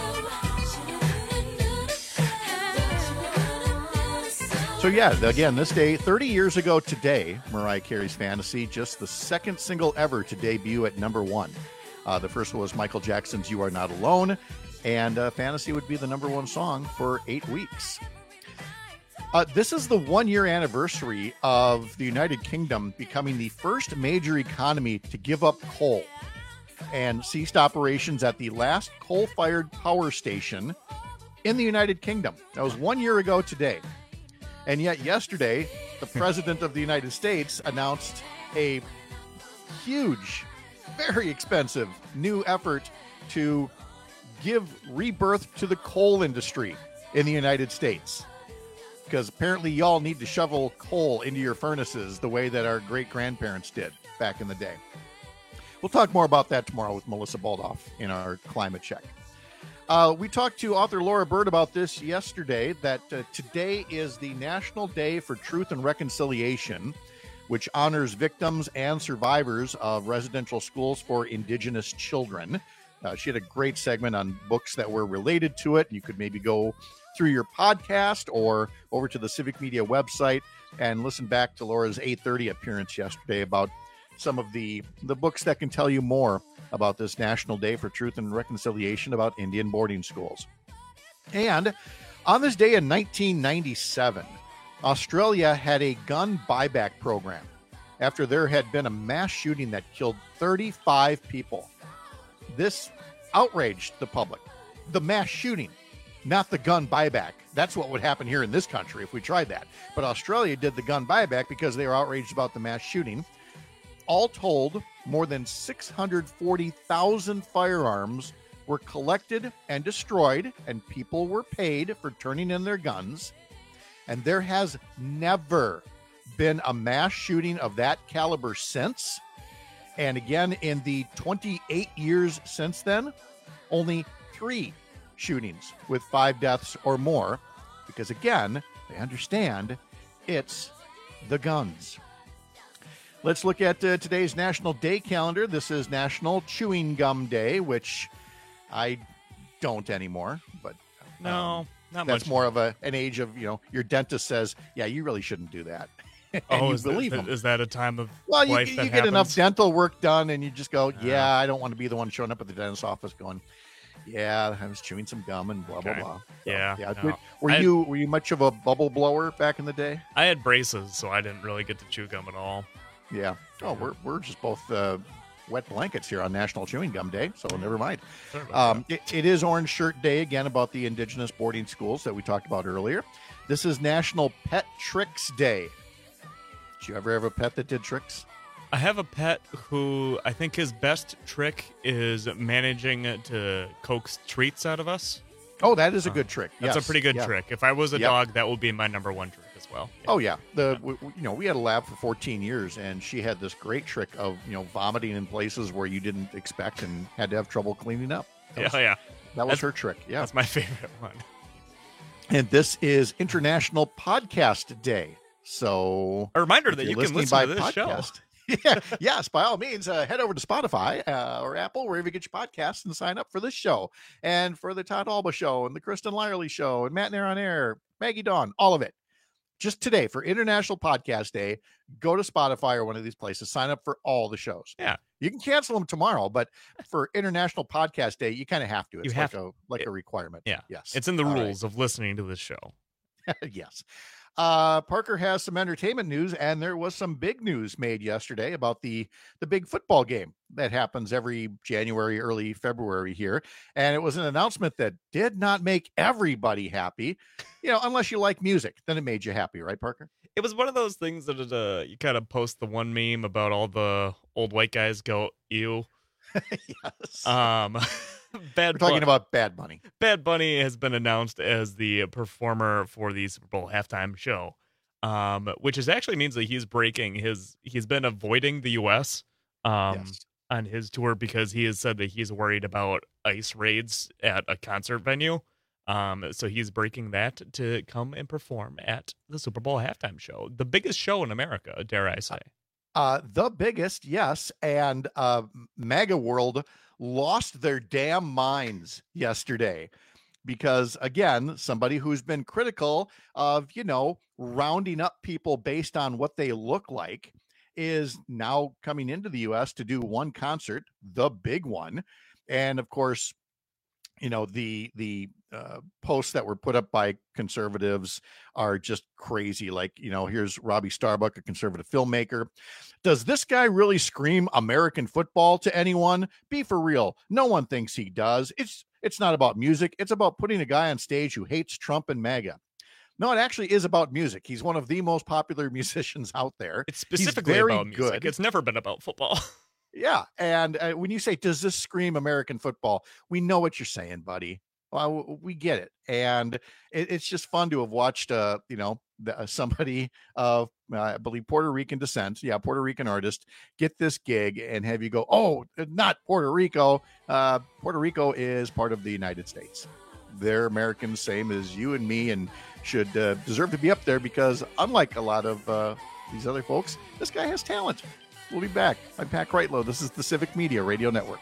So yeah, again, this day, 30 years ago today, Mariah Carey's "Fantasy," just the second single ever to debut at number 1. The first was Michael Jackson's "You Are Not Alone," and "Fantasy" would be the number 1 song for 8 weeks. This is the 1-year anniversary of the United Kingdom becoming the first major economy to give up coal and ceased operations at the last coal-fired power station in the United Kingdom. That was 1 year ago today. And yet yesterday, the President of the United States announced a huge, very expensive new effort to give rebirth to the coal industry in the United States. Because apparently y'all need to shovel coal into your furnaces the way that our great-grandparents did back in the day. We'll talk more about that tomorrow with Melissa Baldoff in our Climate Check. We talked to author Laura Bird about this yesterday, that today is the National Day for Truth and Reconciliation, which honors victims and survivors of residential schools for Indigenous children. She had a great segment on books that were related to it. You could maybe go through your podcast or over to the Civic Media website and listen back to Laura's 8:30 appearance yesterday about some of the books that can tell you more about this National Day for Truth and Reconciliation about Indian boarding schools. And on this day in 1997, Australia had a gun buyback program. after there had been a mass shooting that killed 35 people. This outraged the public. The mass shooting, not the gun buyback. That's what would happen here in this country if we tried that. But Australia did the gun buyback because they were outraged about the mass shooting. All told, more than 640,000 firearms were collected and destroyed, and people were paid for turning in their guns. And there has never been a mass shooting of that caliber since. And again, in the 28 years since then, only 3 shootings with 5 deaths or more, because again, they understand it's the guns. Let's look at today's National Day calendar. This is National Chewing Gum Day, which I don't anymore, but no, not that's much. more of an age of, your dentist says, yeah, you really shouldn't do that. And is that a time of well, life you that get happens? enough dental work done, and you just go, yeah, I don't want to be the one showing up at the dentist's office going, yeah, I was chewing some gum and blah, blah, blah. So, Yeah. No. Were you much of a bubble blower back in the day? I had braces, so I didn't really get to chew gum at all. Yeah. Oh, we're just both wet blankets here on National Chewing Gum Day, so never mind. It is Orange Shirt Day, again, about the indigenous boarding schools that we talked about earlier. This is National Pet Tricks Day. Did you ever have a pet that did tricks? I have a pet who I think his best trick is managing to coax treats out of us. Oh, that is a good trick. That's Yes. a pretty good Yeah. trick. If I was a dog, that would be my number one trick as well. Oh yeah, we had a lab for 14 years, and she had this great trick of vomiting in places where you didn't expect and had to have trouble cleaning up. That was her trick. Yeah, that's my favorite one. And this is International Podcast Day, so a reminder if that you're you can listening listen by to this show. podcast, yes, by all means, head over to Spotify or Apple, wherever you get your podcasts, and sign up for this show and for the Todd Alba Show and the Kristen Lyerly Show and Matt and Aaron on Air, Maggie Dawn, all of it. Just today for International Podcast Day, go to Spotify or one of these places, sign up for all the shows. Yeah. You can cancel them tomorrow, but for International Podcast Day, you kind of have to. It's You have like a requirement. Yeah. Yes. It's in the All right. rules of listening to this show. Yes. Parker has some entertainment news, and there was some big news made yesterday about the big football game that happens every January, early February here. And it was an announcement that did not make everybody happy. Unless you like music, then it made you happy, right, Parker? It was one of those things that you kind of post the one meme about all the old white guys go, ew. Yes. We're talking about Bad Bunny. Bad Bunny has been announced as the performer for the Super Bowl halftime show, which actually means that he's been avoiding the U.S. On his tour because he has said that he's worried about ICE raids at a concert venue. So he's breaking that to come and perform at the Super Bowl halftime show, the biggest show in America, dare I say. The biggest, yes. And MAGA World lost their damn minds yesterday because, again, somebody who's been critical of, rounding up people based on what they look like is now coming into the U.S. to do one concert, the big one. And, of course, the posts that were put up by conservatives are just crazy. Like, here's Robbie Starbuck, a conservative filmmaker. Does this guy really scream American football to anyone? Be for real. No one thinks he does. It's not about music. It's about putting a guy on stage who hates Trump and MAGA. No, it actually is about music. He's one of the most popular musicians out there. It's specifically about music. It's never been about football. Yeah. And when you say, does this scream American football? We know what you're saying, buddy. Well, we get it. And it's just fun to have watched, somebody of, I believe, Puerto Rican descent. Yeah, Puerto Rican artist get this gig and have you go, oh, not Puerto Rico. Puerto Rico is part of the United States. They're Americans, same as you and me, and should deserve to be up there because unlike a lot of these other folks, this guy has talent. We'll be back. I'm Pat Kreitlow. This is the Civic Media Radio Network.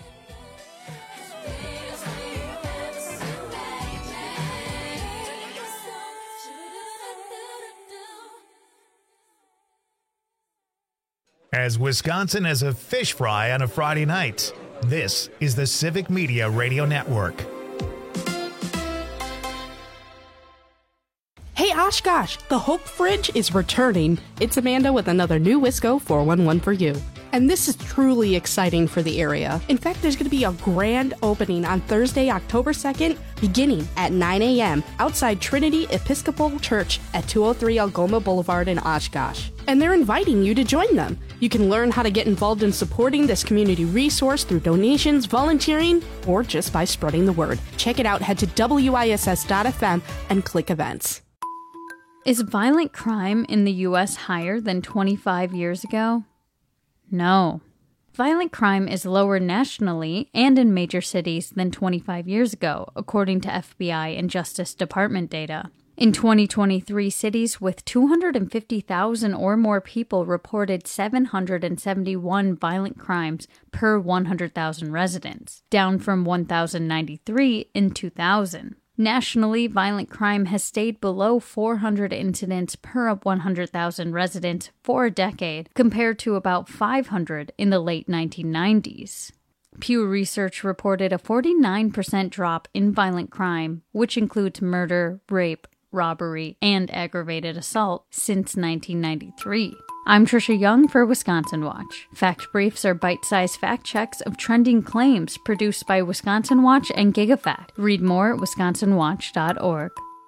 As Wisconsin as a fish fry on a Friday night, this is the Civic Media Radio Network. Hey, Oshkosh, the Hope Fridge is returning. It's Amanda with another new Wisco 411 for you. And this is truly exciting for the area. In fact, there's going to be a grand opening on Thursday, October 2nd, beginning at 9 a.m. outside Trinity Episcopal Church at 203 Algoma Boulevard in Oshkosh. And they're inviting you to join them. You can learn how to get involved in supporting this community resource through donations, volunteering, or just by spreading the word. Check it out. Head to wiss.fm and click events. Is violent crime in the U.S. higher than 25 years ago? No. Violent crime is lower nationally and in major cities than 25 years ago, according to FBI and Justice Department data. In 2023, cities with 250,000 or more people reported 771 violent crimes per 100,000 residents, down from 1,093 in 2000. Nationally, violent crime has stayed below 400 incidents per 100,000 residents for a decade, compared to about 500 in the late 1990s. Pew Research reported a 49% drop in violent crime, which includes murder, rape, robbery, and aggravated assault, since 1993. I'm Trisha Young for Wisconsin Watch. Fact Briefs are bite-sized fact checks of trending claims produced by Wisconsin Watch and GigaFact. Read more at wisconsinwatch.org.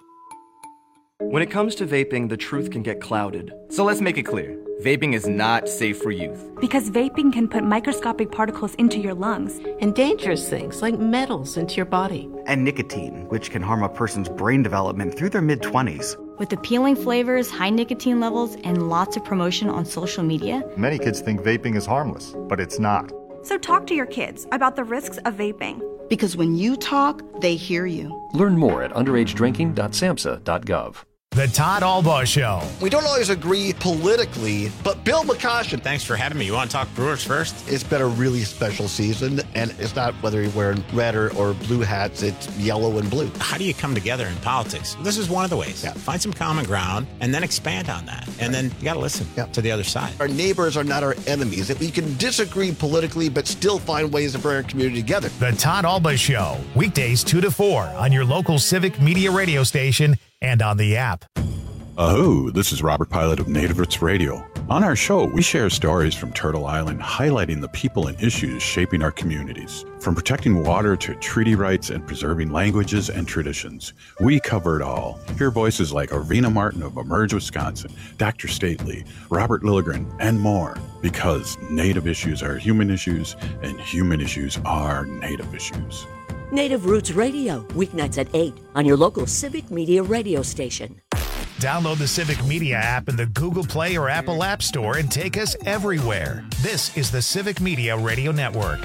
When it comes to vaping, the truth can get clouded. So let's make it clear. Vaping is not safe for youth. Because vaping can put microscopic particles into your lungs. And dangerous things like metals into your body. And nicotine, which can harm a person's brain development through their mid-20s. With appealing flavors, high nicotine levels, and lots of promotion on social media, many kids think vaping is harmless, but it's not. So talk to your kids about the risks of vaping. Because when you talk, they hear you. Learn more at underagedrinking.samhsa.gov. The Todd Albaugh Show. We don't always agree politically, but Bill McCoshen. Thanks for having me. You want to talk Brewers first? It's been a really special season, and it's not whether you're wearing red or blue hats, it's yellow and blue. How do you come together in politics? This is one of the ways. Yeah. Find some common ground and then expand on that. And then you got to listen to the other side. Our neighbors are not our enemies. That we can disagree politically, but still find ways to bring our community together. The Todd Albaugh Show, weekdays 2 to 4 on your local Civic Media radio station and on the app. Aho, this is Robert Pilot of Native Roots Radio. On our show, we share stories from Turtle Island highlighting the people and issues shaping our communities. From protecting water to treaty rights and preserving languages and traditions, we cover it all. Hear voices like Arvina Martin of Emerge, Wisconsin, Dr. Stately, Robert Lilligren, and more. Because Native issues are human issues, and human issues are Native issues. Native Roots Radio, weeknights at 8 on your local Civic Media radio station. Download the Civic Media app in the Google Play or Apple App Store and take us everywhere. This is the Civic Media Radio Network.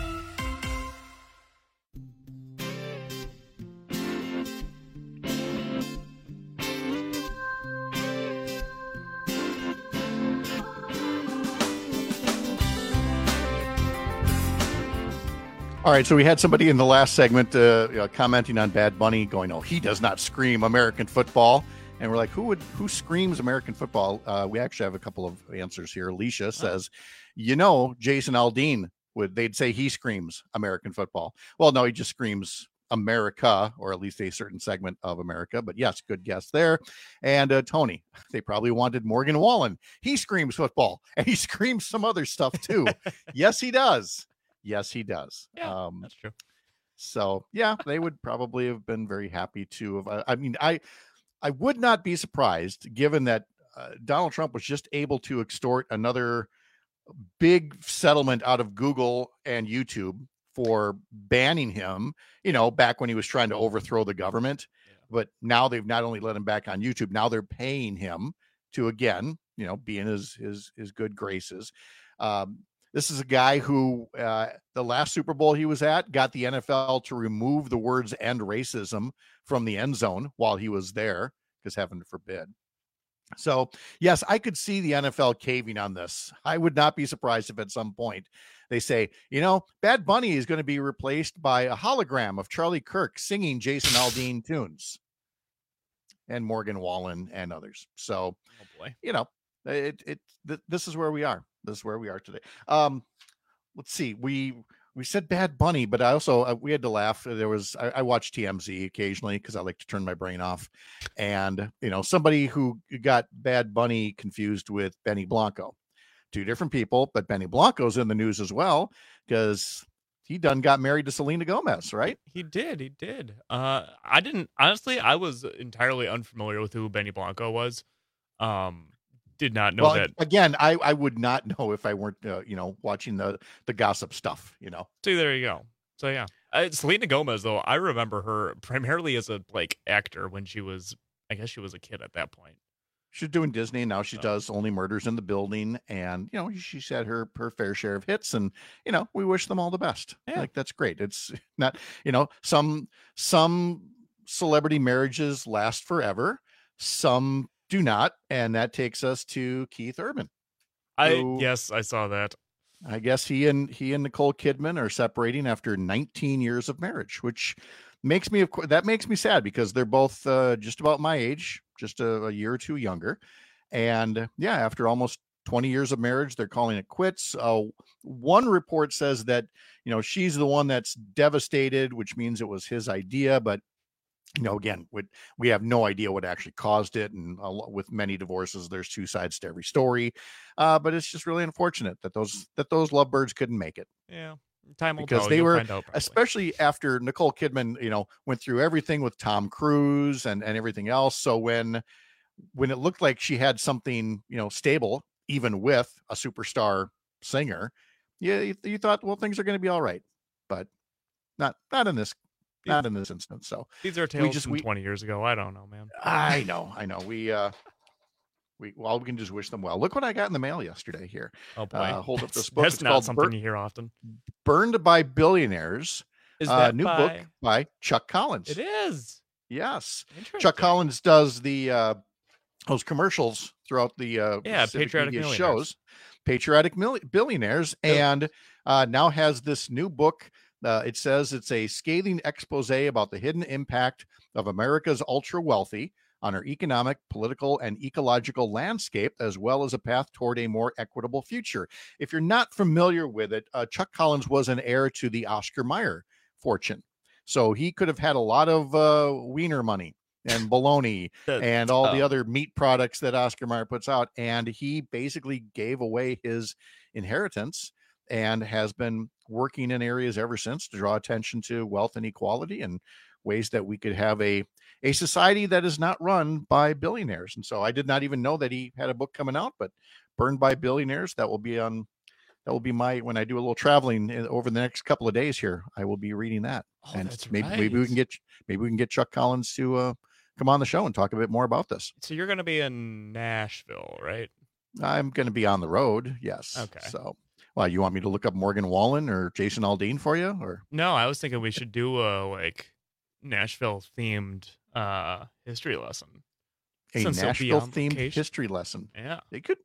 All right, so we had somebody in the last segment commenting on Bad Bunny, going, "Oh, he does not scream American football." And we're like, who screams American football? We actually have a couple of answers here. Alicia says, Jason Aldean they'd say he screams American football. Well, no, he just screams America, or at least a certain segment of America. But yes, good guess there. And Tony, they probably wanted Morgan Wallen. He screams football, and he screams some other stuff too. Yes, he does. Yes, he does. Yeah, that's true. So yeah, they would probably have been very happy to have. I would not be surprised, given that Donald Trump was just able to extort another big settlement out of Google and YouTube for banning him, back when he was trying to overthrow the government. Yeah. But now they've not only let him back on YouTube, now they're paying him to, again, be in his good graces. This is a guy who, the last Super Bowl he was at, got the NFL to remove the words "end racism" from the end zone while he was there, because heaven forbid. So, yes, I could see the NFL caving on this. I would not be surprised if at some point they say, Bad Bunny is going to be replaced by a hologram of Charlie Kirk singing Jason Aldean tunes, and Morgan Wallen and others. So, this is where we are. This is where we are today. Let's see. we said Bad Bunny, but I also we had to laugh. There was I watch TMZ occasionally because I like to turn my brain off, and somebody who got Bad Bunny confused with Benny Blanco, two different people, but Benny Blanco's in the news as well because he done got married to Selena Gomez, right? He did. I didn't honestly. I was entirely unfamiliar with who Benny Blanco was. Did not know that. Again, I would not know if I weren't, watching the gossip stuff, See, there you go. So yeah, Selena Gomez though, I remember her primarily as a actor when she was, I guess she was a kid at that point. She's doing Disney and now she does Only Murders in the Building, and she's had her fair share of hits, and we wish them all the best. Yeah. Like that's great. It's not, some celebrity marriages last forever, some do not, and that takes us to Keith Urban. Yes, I saw that. I guess he and Nicole Kidman are separating after 19 years of marriage, which makes me sad because they're both just about my age, just a year or two younger, and after almost 20 years of marriage, they're calling it quits. One report says that she's the one that's devastated, which means it was his idea, but again, we have no idea what actually caused it. And with many divorces, there's two sides to every story. But it's just really unfortunate that those lovebirds couldn't make it. Yeah. Time will because tell. They You'll were, find out especially after Nicole Kidman, went through everything with Tom Cruise and everything else. So when it looked like she had something, stable, even with a superstar singer, you thought, well, things are going to be all right, but not in this. Not in this instance. So these are tales from 20 years ago. I don't know, man. I know. We can just wish them well. Look what I got in the mail yesterday here. Oh boy. Hold up this book. That's it's not called something you hear often. Burned by Billionaires. Is that new book by Chuck Collins? It is. Yes. Chuck Collins does the those commercials throughout the Patriotic Media Millionaires. shows. Patriotic Billionaires, and now has this new book. It says it's a scathing expose about the hidden impact of America's ultra wealthy on our economic, political, and ecological landscape, as well as a path toward a more equitable future. If you're not familiar with it, Chuck Collins was an heir to the Oscar Mayer fortune. So he could have had a lot of wiener money and bologna and all the other meat products that Oscar Mayer puts out. And he basically gave away his inheritance and has been working in areas ever since to draw attention to wealth and equality and ways that we could have a society that is not run by billionaires. And so I did not even know that he had a book coming out, but Burned by Billionaires, that will be my, when I do a little traveling over the next couple of days here, I will be reading that. And maybe we can get Chuck Collins to come on the show and talk a bit more about this. So you're going to be in Nashville, right? I'm going to be on the road. Yes. Okay. So, well, you want me to look up Morgan Wallen or Jason Aldean for you, or? No, I was thinking we should do a Nashville themed history lesson. A Nashville themed history lesson. Yeah. They could,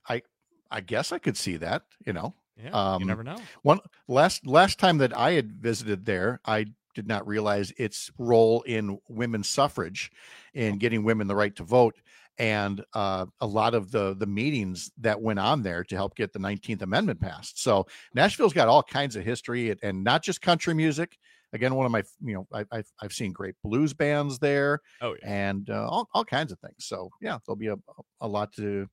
I guess I could see that, Yeah. You never know. One last time that I had visited there, I did not realize its role in women's suffrage and getting women the right to vote. And a lot of the meetings that went on there to help get the 19th Amendment passed. So Nashville's got all kinds of history and not just country music. Again, one of my, I've seen great blues bands there. Oh, yeah. And all kinds of things. So yeah, there'll be a lot to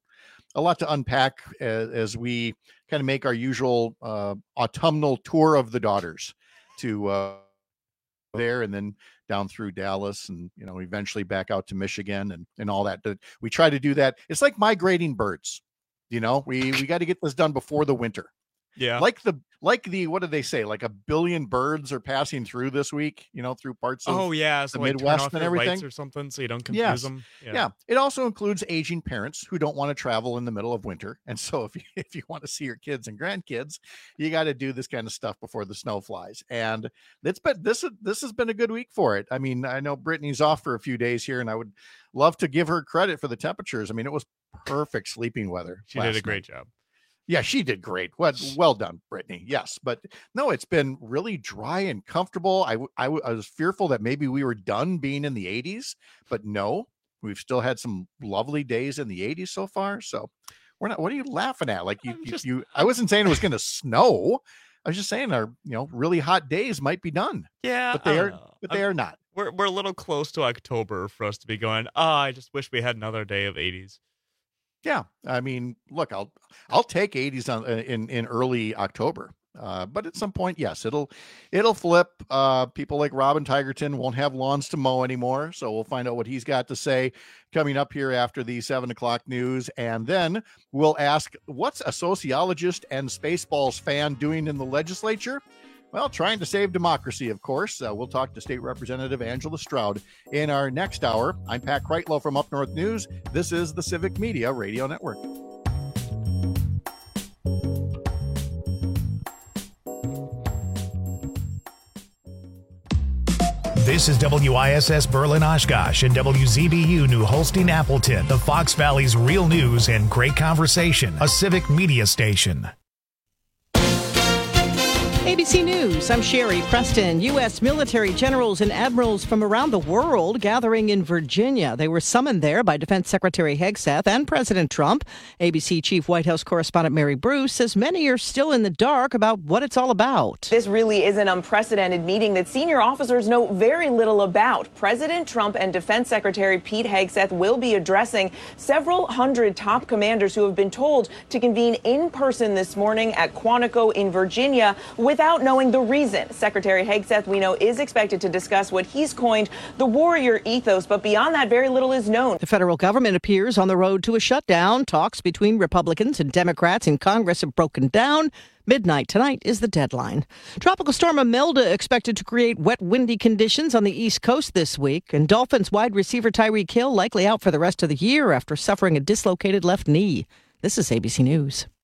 unpack as we kind of make our usual autumnal tour of the daughters to there and then down through Dallas and, eventually back out to Michigan and all that. We try to do that. It's like migrating birds. We got to get this done before the winter. Yeah. Like the what did they say? Like 1 billion birds are passing through this week, through parts of so the like Midwest turn off and your everything lights or something so you don't confuse them. Yeah. It also includes aging parents who don't want to travel in the middle of winter. And so if you want to see your kids and grandkids, you got to do this kind of stuff before the snow flies. And this has been a good week for it. I mean, I know Brittany's off for a few days here, and I would love to give her credit for the temperatures. I mean, it was perfect sleeping weather. She did a great job. Yeah, she did great. Well done, Brittany. Yes, but no, it's been really dry and comfortable. I was fearful that maybe we were done being in the 80s, but no, we've still had some lovely days in the 80s so far. So we're not. What are you laughing at? Like you I wasn't saying it was going to snow. I was just saying our, really hot days might be done. Yeah. But they are not. We're a little close to October for us to be going, I just wish we had another day of 80s. Yeah. I mean, look, I'll take 80s in early October. But at some point, yes, it'll flip. People like Robin Tigerton won't have lawns to mow anymore. So we'll find out what he's got to say coming up here after the 7:00 news. And then we'll ask, what's a sociologist and Spaceballs fan doing in the legislature? Well, trying to save democracy, of course. We'll talk to State Representative Angela Stroud in our next hour. I'm Pat Kreitlow from Up North News. This is the Civic Media Radio Network. This is WISS Berlin Oshkosh and WZBU New Holstein Appleton, the Fox Valley's real news and great conversation, a civic media station. ABC News, I'm Sherry Preston. U.S. military generals and admirals from around the world gathering in Virginia. They were summoned there by Defense Secretary Hegseth and President Trump. ABC Chief White House Correspondent Mary Bruce says many are still in the dark about what it's all about. This really is an unprecedented meeting that senior officers know very little about. President Trump and Defense Secretary Pete Hegseth will be addressing several hundred top commanders who have been told to convene in person this morning at Quantico in Virginia without knowing the reason. Secretary Hegseth, we know, is expected to discuss what he's coined the warrior ethos, but beyond that, very little is known. The federal government appears on the road to a shutdown. Talks between Republicans and Democrats in Congress have broken down. Midnight tonight is the deadline. Tropical storm Imelda expected to create wet, windy conditions on the East Coast this week. And Dolphins wide receiver Tyreek Hill likely out for the rest of the year after suffering a dislocated left knee. This is ABC News.